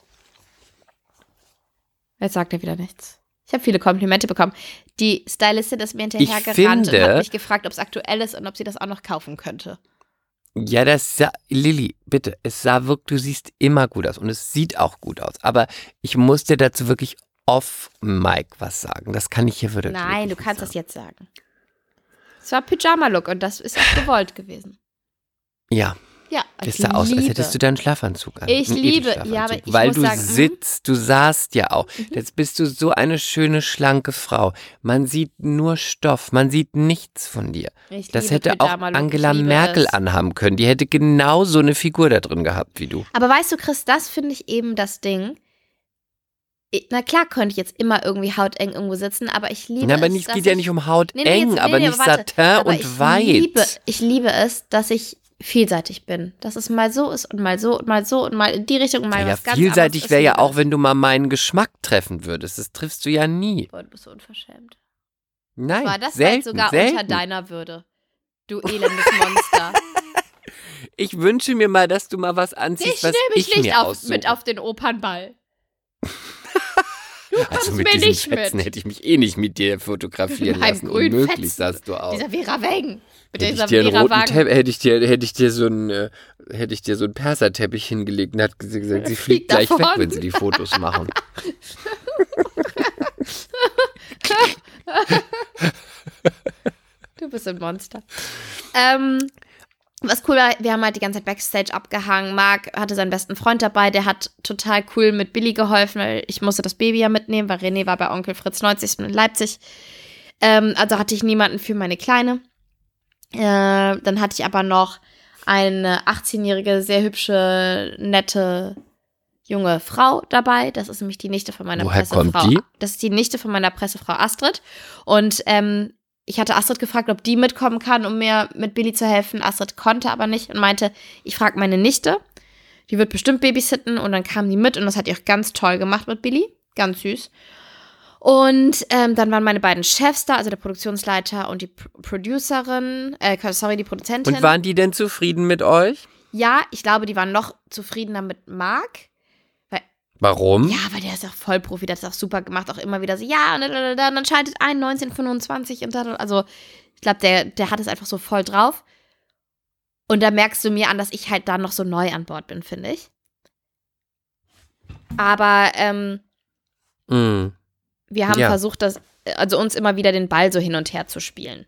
Jetzt sagt er wieder nichts. Ich habe viele Komplimente bekommen. Die Stylistin ist mir hinterher gerannt und hat mich gefragt, ob es aktuell ist und ob sie das auch noch kaufen könnte. Ja, Lilly, bitte, du siehst immer gut aus und es sieht auch gut aus. Aber ich muss dir dazu wirklich off-Mic was sagen. Das kann ich hier wirklich nicht. Nein, du kannst das jetzt sagen. Es war Pyjama-Look und das ist auch gewollt gewesen. Ja. Ja, das sah aus, als hättest du deinen Schlafanzug an. Ich liebe, ja, aber ich weil muss du sagen, du saßt ja auch. Jetzt bist du so eine schöne, schlanke Frau. Man sieht nur Stoff, man sieht nichts von dir. Das hätte auch Angela Merkel anhaben können. Die hätte genau so eine Figur da drin gehabt wie du. Aber weißt du, Chris, das finde ich eben das Ding. Na klar könnte ich jetzt immer irgendwie hauteng irgendwo sitzen, aber ich liebe es. Aber es geht ja nicht um hauteng, aber nicht Satin und weit. Ich liebe es, dass ich vielseitig bin. Dass es mal so ist und mal so und mal so und mal in die Richtung und mal was ganz anderes. Vielseitig wäre ja auch, wenn du mal meinen Geschmack treffen würdest. Das triffst du ja nie. Boah, du bist so unverschämt. Nein, war das selten, sogar selten. Unter deiner Würde. Du elendes Monster. Ich wünsche mir mal, dass du mal was anziehst, was ich mir aussuche. Mit auf den Opernball. Also mit diesen Fetzen hätte ich mich eh nicht mit dir fotografieren lassen. Unmöglich sahst du aus. Dieser Vera Wang. Hätte ich dir so einen Perserteppich hingelegt und hat gesagt, sie fliegt gleich weg, wenn sie die Fotos machen. Du bist ein Monster. Was cool war, wir haben halt die ganze Zeit Backstage abgehangen. Marc hatte seinen besten Freund dabei, der hat total cool mit Billy geholfen, weil ich musste das Baby ja mitnehmen, weil René war bei Onkel Fritz 90. in Leipzig. Also hatte ich niemanden für meine Kleine. Dann hatte ich aber noch eine 18-jährige, sehr hübsche, nette, junge Frau dabei. Das ist nämlich die Nichte von meiner Pressefrau. Woher kommt die? Das ist die Nichte von meiner Pressefrau Astrid. Und ich hatte Astrid gefragt, ob die mitkommen kann, um mir mit Billy zu helfen. Astrid konnte aber nicht und meinte, ich frage meine Nichte. Die wird bestimmt babysitten. Und dann kam die mit und das hat ihr auch ganz toll gemacht mit Billy. Ganz süß. Und dann waren meine beiden Chefs da, also der Produktionsleiter und die Producerin, die Produzentin. Und waren die denn zufrieden mit euch? Ja, ich glaube, die waren noch zufriedener mit Marc. Warum? Ja, weil der ist auch Vollprofi, der hat es auch super gemacht, auch immer wieder so, ja, und dann schaltet ein, 1925 und dann, also ich glaube, der hat es einfach so voll drauf. Und da merkst du mir an, dass ich halt da noch so neu an Bord bin, finde ich. Aber, wir haben versucht, uns immer wieder den Ball so hin und her zu spielen.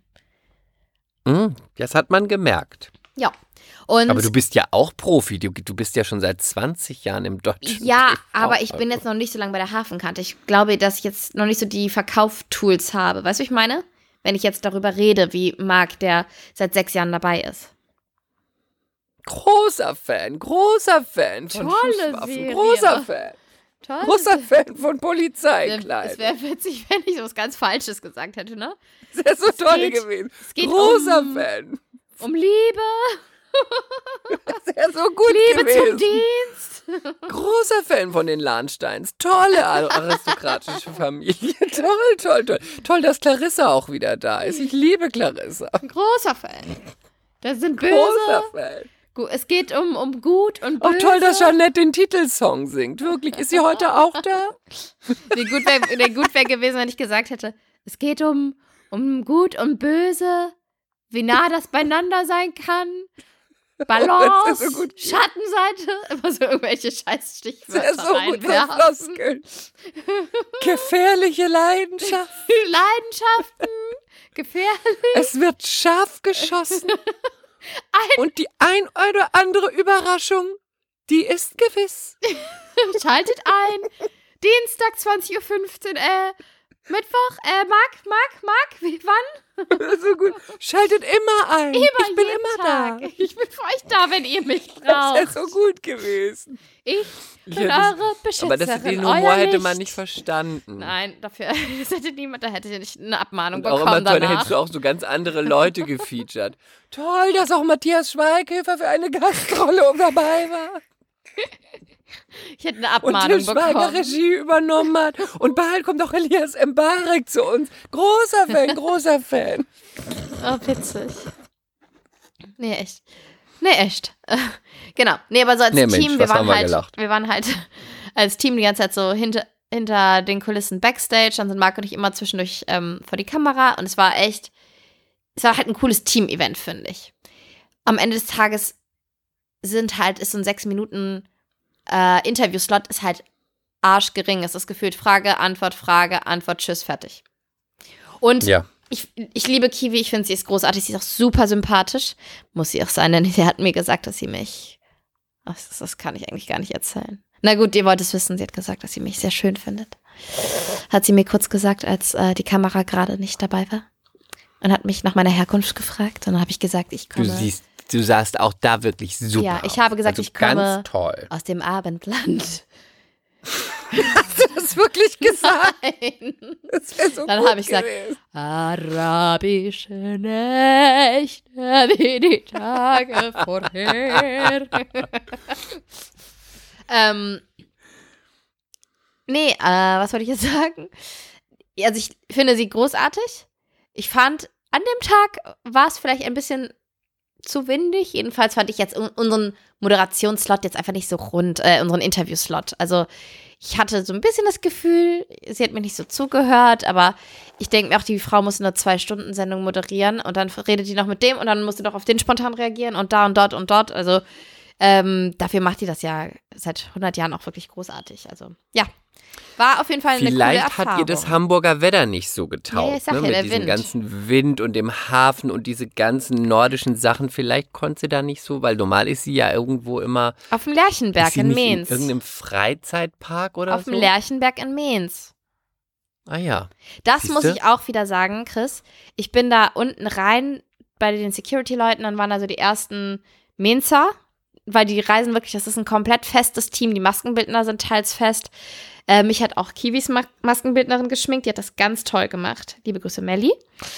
Das hat man gemerkt. Ja. Und aber du bist ja auch Profi. Du bist ja schon seit 20 Jahren im Deutschen. Ja, aber ich bin jetzt noch nicht so lange bei der Hafenkante. Ich glaube, dass ich jetzt noch nicht so die Verkauftools habe. Weißt du, was ich meine? Wenn ich jetzt darüber rede, wie Marc, der seit 6 Jahren dabei ist. Großer Fan von Tolle Serie. Großer Fan. Toll. Großer Fan von Polizeikleidung. Es wäre witzig, wenn ich so was ganz Falsches gesagt hätte, ne? Das wäre so toll gewesen. Es geht großer Fan. Um Liebe. Das wäre so gut Liebe gewesen. zum Dienst. Großer Fan von den Lahnsteins. Tolle aristokratische Familie. Toll. Toll, dass Clarissa auch wieder da ist. Ich liebe Clarissa. Großer Fan. Das sind böse. Großer Fan. Es geht um Gut und Böse. Oh, toll, dass Jeanette den Titelsong singt. Wirklich. Ist sie heute auch da? Wie gut wäre gewesen, wenn ich gesagt hätte, es geht um Gut und Böse, wie nah das beieinander sein kann, Balance, so Schattenseite, immer so irgendwelche Scheißstichwörter so reinwerfen. Gefährliche Leidenschaften. Leidenschaften, gefährlich. Es wird scharf geschossen. Und die ein oder andere Überraschung, die ist gewiss. Schaltet ein. Dienstag 20.15 Uhr. Mittwoch, Marc, wie, wann? So gut. Schaltet immer ein. Ich bin immer Tag. da. Ich bin für euch da, wenn ihr mich braucht. Das ist so gut gewesen. Ich bin eure Beschützerin. Aber den Humor hätte man nicht verstanden. Nein, da hätte ich nicht eine Abmahnung und bekommen danach. Da hättest du auch so ganz andere Leute gefeatured. Toll, dass auch Matthias Schweighöfer für eine Gastrolle dabei war. Ich hätte eine Abmahnung bekommen. Und Schweiger Regie übernommen hat. Und bald kommt auch Elias Mbarek zu uns. Großer Fan. Oh, witzig. Nee, echt. Genau. Nee, aber so als Team, Mensch, wir waren halt als Team die ganze Zeit so hinter den Kulissen Backstage. Dann sind Marc und ich immer zwischendurch vor die Kamera. Und es war halt ein cooles Team-Event, finde ich. Am Ende des Tages ist so ein 6 Minuten Interview-Slot ist halt arschgering. Es ist gefühlt Frage, Antwort, tschüss, fertig. Und ich liebe Kiwi, ich finde, sie ist großartig, sie ist auch super sympathisch. Muss sie auch sein, denn sie hat mir gesagt, dass sie mich, das kann ich eigentlich gar nicht erzählen. Na gut, ihr wollt es wissen, sie hat gesagt, dass sie mich sehr schön findet. Hat sie mir kurz gesagt, als die Kamera gerade nicht dabei war. Und hat mich nach meiner Herkunft gefragt. Und dann habe ich gesagt, ich komme... Du sahst auch da wirklich super. Ja, ich habe gesagt, ich komme aus dem Abendland. Hast du das wirklich gesagt? Nein. Das wäre so dann gut habe ich gesagt, gewesen. Arabische Nächte wie die Tage vorher. Was wollte ich jetzt sagen? Also ich finde sie großartig. Ich fand, an dem Tag war es vielleicht ein bisschen zu windig. Jedenfalls fand ich jetzt unseren Moderationsslot jetzt einfach nicht so rund, unseren Interviewslot. Also Ich hatte so ein bisschen das Gefühl, sie hat mir nicht so zugehört, aber ich denke mir auch, die Frau muss eine 2-Stunden-Sendung moderieren und dann redet die noch mit dem und dann muss sie doch auf den spontan reagieren und da und dort und dort. Also dafür macht die das ja seit 100 Jahren auch wirklich großartig. Also ja, war auf jeden Fall eine coole Vielleicht Erfahrung. hat ihr das Hamburger Wetter nicht so getaugt. Ja, ich sag ja, mit der diesem Wind. ganzen Wind und dem Hafen und diese ganzen nordischen Sachen. Vielleicht konnte sie da nicht so, weil normal ist sie ja irgendwo immer. Auf dem Lerchenberg ist sie in nicht Mainz. in irgendeinem Freizeitpark oder Auf so? dem Lerchenberg in Mainz. Ah ja. Das Siehste? muss ich auch wieder sagen, Chris. Ich bin da unten rein bei den Security-Leuten, dann waren da so die ersten Mainzer, weil die reisen wirklich, das ist ein komplett festes Team. Die Maskenbildner sind teils fest. Mich hat auch Kiwis Maskenbildnerin geschminkt, die hat das ganz toll gemacht. Liebe Grüße, Melli.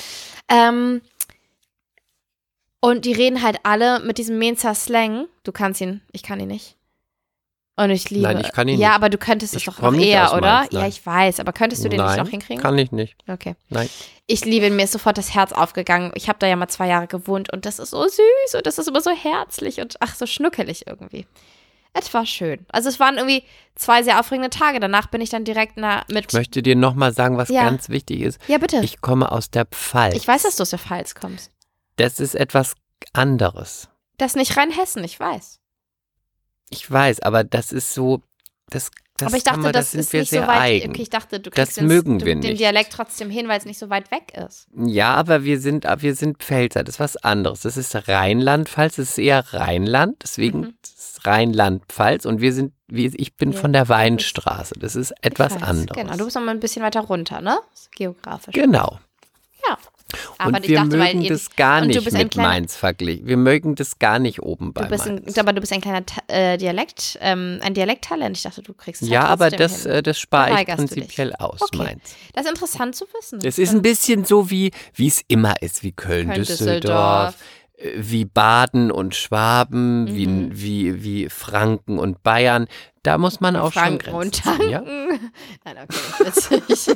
Und die reden halt alle mit diesem Mainzer Slang. Du kannst ihn, ich kann ihn nicht. Und ich liebe. Nein, ich kann ihn ja, nicht. aber du könntest es Ich doch komm noch nicht eher, aus oder? Mainz, nein. Ja, ich weiß, aber könntest du den nicht noch hinkriegen? Kann ich nicht. Okay. Nein. Ich liebe ihn, mir ist sofort das Herz aufgegangen. Ich habe da ja mal 2 Jahre gewohnt und das ist so süß und das ist immer so herzlich und ach, so schnuckelig irgendwie. Es war schön. Also es waren irgendwie 2 sehr aufregende Tage. Danach bin ich dann direkt mit. Ich möchte dir nochmal sagen, was Ja. ganz wichtig ist. Ja, bitte. Ich komme aus der Pfalz. Ich weiß, dass du aus der Pfalz kommst. Das ist etwas anderes. Das ist nicht Rheinhessen, ich weiß. Ich weiß, aber das ist so, das Aber ich dachte, das sind ist wir nicht sehr so weit. eigen. Okay, ich dachte, du Das kriegst mögen wir den nicht. Dialekt trotzdem hin, weil es nicht so weit weg ist. Ja, aber wir sind Pfälzer, das ist was anderes. Das ist Rheinland-Pfalz, das ist eher Rheinland, deswegen ist es Rheinland-Pfalz und ich bin Ja, von der Weinstraße, das ist etwas Ich weiß, anderes. Genau, du bist noch mal ein bisschen weiter runter, ne? Geografisch. Genau. Ja. Aber Und wir mögen ihr- das gar und du nicht bist ein mit kleiner- Mainz verglichen. Wir mögen das gar nicht oben bei Du bist Mainz. aber du bist ein kleiner ein Dialekttalent. Ich dachte, du kriegst es Ja, halt aber trotzdem hin. das spare ich Weigerst du dich? prinzipiell aus, Okay. Mainz. Das ist interessant zu wissen. Es ist ein bisschen so, wie es immer ist, wie Köln, Düsseldorf, wie Baden und Schwaben, Mhm. wie Franken und Bayern. Da muss man auch schon Franken und Grenzen ziehen, ja? Tanken. Nein, okay, nicht witzig.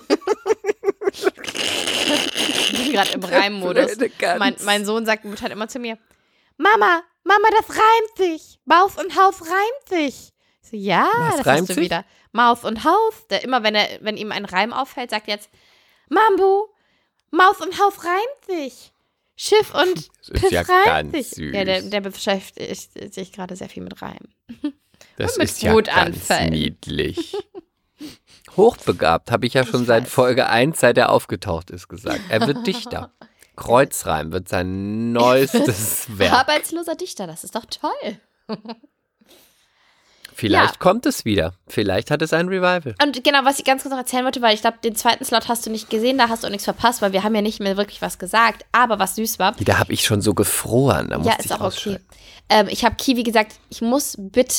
Ich bin gerade im Reimmodus. Mein Sohn sagt halt immer zu mir, Mama, das reimt sich. Mouth und House reimt sich. Ich so, ja, Was das reimt hast du sich? wieder. Mouth und House. Immer wenn ihm ein Reim auffällt, sagt er jetzt, Mambo, Mouth und House reimt sich. Schiff und Das ist Piff ja reimt ganz sich. süß. Ja, der beschäftigt sich gerade sehr viel mit Reimen. Das mit ist ja ganz Wutanfällen. niedlich. Hochbegabt, habe ich ja schon Ich seit weiß. Folge 1, seit er aufgetaucht ist, gesagt. Er wird Dichter. Kreuzreim wird sein neuestes Werk. Arbeitsloser Dichter, das ist doch toll. Vielleicht Ja. kommt es wieder. Vielleicht hat es ein Revival. Und genau, was ich ganz kurz noch erzählen wollte, weil ich glaube, den zweiten Slot hast du nicht gesehen, da hast du auch nichts verpasst, weil wir haben ja nicht mehr wirklich was gesagt. Aber was süß war, Da habe ich schon so gefroren. Da ja, musste ist ich auch okay. ausschalten. Ich habe Kiwi gesagt, ich muss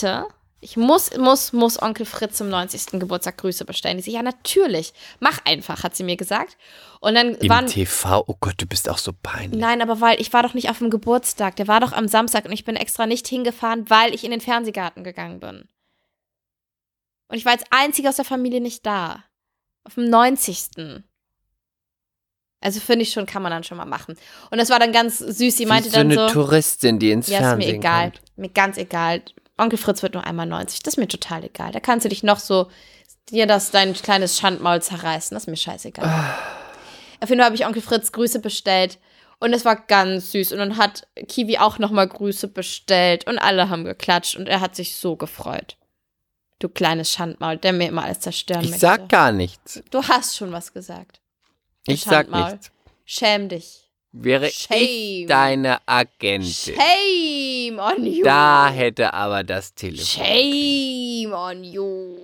Onkel Fritz zum 90. Geburtstag Grüße bestellen. Die so, ja, natürlich. Mach einfach, hat sie mir gesagt. Und dann Im TV, oh Gott, du bist auch so peinlich. Nein, aber weil ich war doch nicht auf dem Geburtstag, der war doch am Samstag und ich bin extra nicht hingefahren, weil ich in den Fernsehgarten gegangen bin. Und ich war als einzige aus der Familie nicht da. Auf dem 90. Also finde ich schon, kann man dann schon mal machen. Und das war dann ganz süß, sie meinte Wie so dann eine so, Touristin, die ins ja, ist mir Fernsehen egal, kommt. mir ganz egal. Onkel Fritz wird nur einmal 90, das ist mir total egal. Da kannst du dich noch so, dir dein kleines Schandmaul zerreißen, das ist mir scheißegal. Auf jeden Fall habe ich Onkel Fritz Grüße bestellt und es war ganz süß. Und dann hat Kiwi auch nochmal Grüße bestellt und alle haben geklatscht und er hat sich so gefreut. Du kleines Schandmaul, der mir immer alles zerstören Ich möchte. sag gar nichts. Du hast schon was gesagt. Du Ich sag Schandmaul. nichts. Schäm dich. Wäre Shame. ich deine Agentin, Shame on you. da hätte aber das Telefon. Shame on you.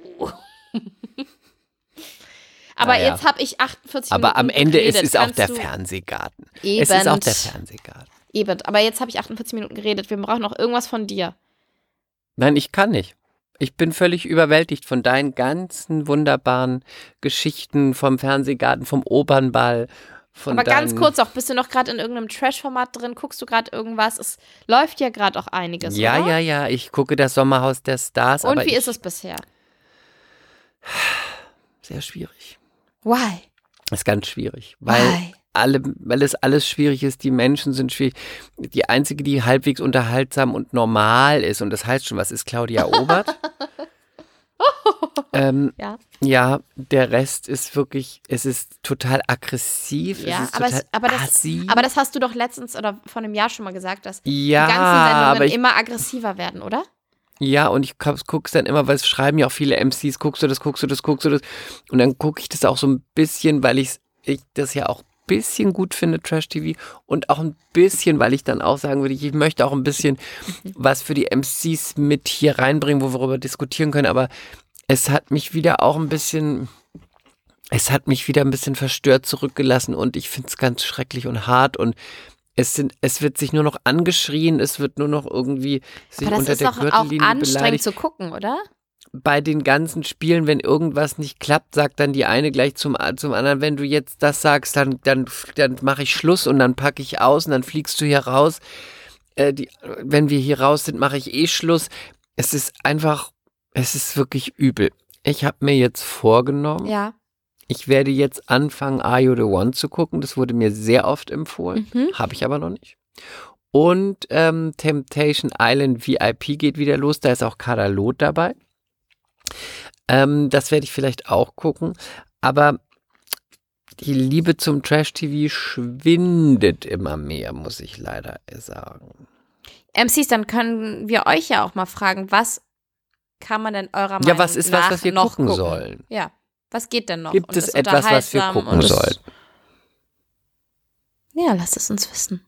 Aber Naja. jetzt habe ich 48 Aber am Minuten Ende geredet. ist es auch Kannst der du- Fernsehgarten. Eben. Es ist auch der Fernsehgarten. Eben. Aber jetzt habe ich 48 Minuten geredet. Wir brauchen noch irgendwas von dir. Nein, ich kann nicht. Ich bin völlig überwältigt von deinen ganzen wunderbaren Geschichten vom Fernsehgarten, vom Opernball. Von Aber ganz deinen- kurz auch, bist du noch gerade in irgendeinem Trash-Format drin? Guckst du gerade irgendwas? Es läuft ja gerade auch einiges, Ja, oder? ja, ich gucke das Sommerhaus der Stars. Und aber wie ist es bisher? Sehr schwierig. Why? Ist ganz schwierig, weil Why? weil es alles schwierig ist, die Menschen sind schwierig. Die einzige, die halbwegs unterhaltsam und normal ist, und das heißt schon, was ist Claudia Obert? Ja. Ja, der Rest ist wirklich, es ist total aggressiv, Ja, es ist total assi. aber das hast du doch letztens oder vor einem Jahr schon mal gesagt, dass Ja, die ganzen aber Sendungen immer aggressiver werden, oder? Ja, und ich guck's dann immer, weil es schreiben ja auch viele MCs, guckst du das. Und dann gucke ich das auch so ein bisschen, weil ich das ja auch ein bisschen gut finde, Trash-TV. Und auch ein bisschen, weil ich dann auch sagen würde, ich möchte auch ein bisschen was für die MCs mit hier reinbringen, wo wir darüber diskutieren können. Aber es hat mich wieder auch ein bisschen verstört zurückgelassen. Und ich finde es ganz schrecklich und hart. Und es wird sich nur noch angeschrien, es wird nur noch irgendwie sich Aber das unter ist der doch auch Gürtellinie anstrengend beleidigt. zu gucken, oder? Bei den ganzen Spielen, wenn irgendwas nicht klappt, sagt dann die eine gleich zum anderen, wenn du jetzt das sagst, dann mache ich Schluss und dann packe ich aus und dann fliegst du hier raus. Wenn wir hier raus sind, mache ich Schluss. Es ist wirklich übel. Ich habe mir jetzt vorgenommen, Ja. ich werde jetzt anfangen, Are You the One zu gucken. Das wurde mir sehr oft empfohlen, habe ich aber noch nicht. Und Temptation Island VIP geht wieder los, da ist auch Kader Loth dabei. Das werde ich vielleicht auch gucken, aber die Liebe zum Trash-TV schwindet immer mehr, muss ich leider sagen. MCs, dann können wir euch ja auch mal fragen, was kann man denn eurer Meinung Ja, was ist nach was wir noch gucken sollen? Ja, was geht denn noch? Gibt Und es ist etwas, was wir unterhaltsam gucken und- sollen? Ja, lasst es uns wissen.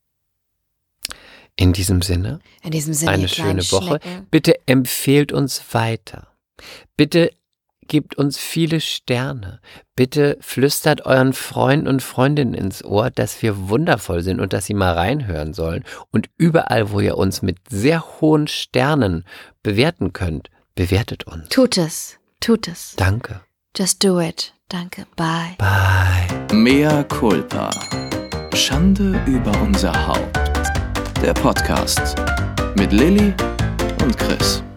In diesem Sinne, In diesem Sinne, eine ihr kleinen schöne Woche. Schnecken. Bitte empfehlt uns weiter. Bitte gebt uns viele Sterne. Bitte flüstert euren Freunden und Freundinnen ins Ohr, dass wir wundervoll sind und dass sie mal reinhören sollen. Und überall, wo ihr uns mit sehr hohen Sternen bewerten könnt, bewertet uns. Tut es. Danke. Just do it. Danke. Bye. Bye. Mea culpa. Schande über unser Haupt. Der Podcast mit Lilly und Chris.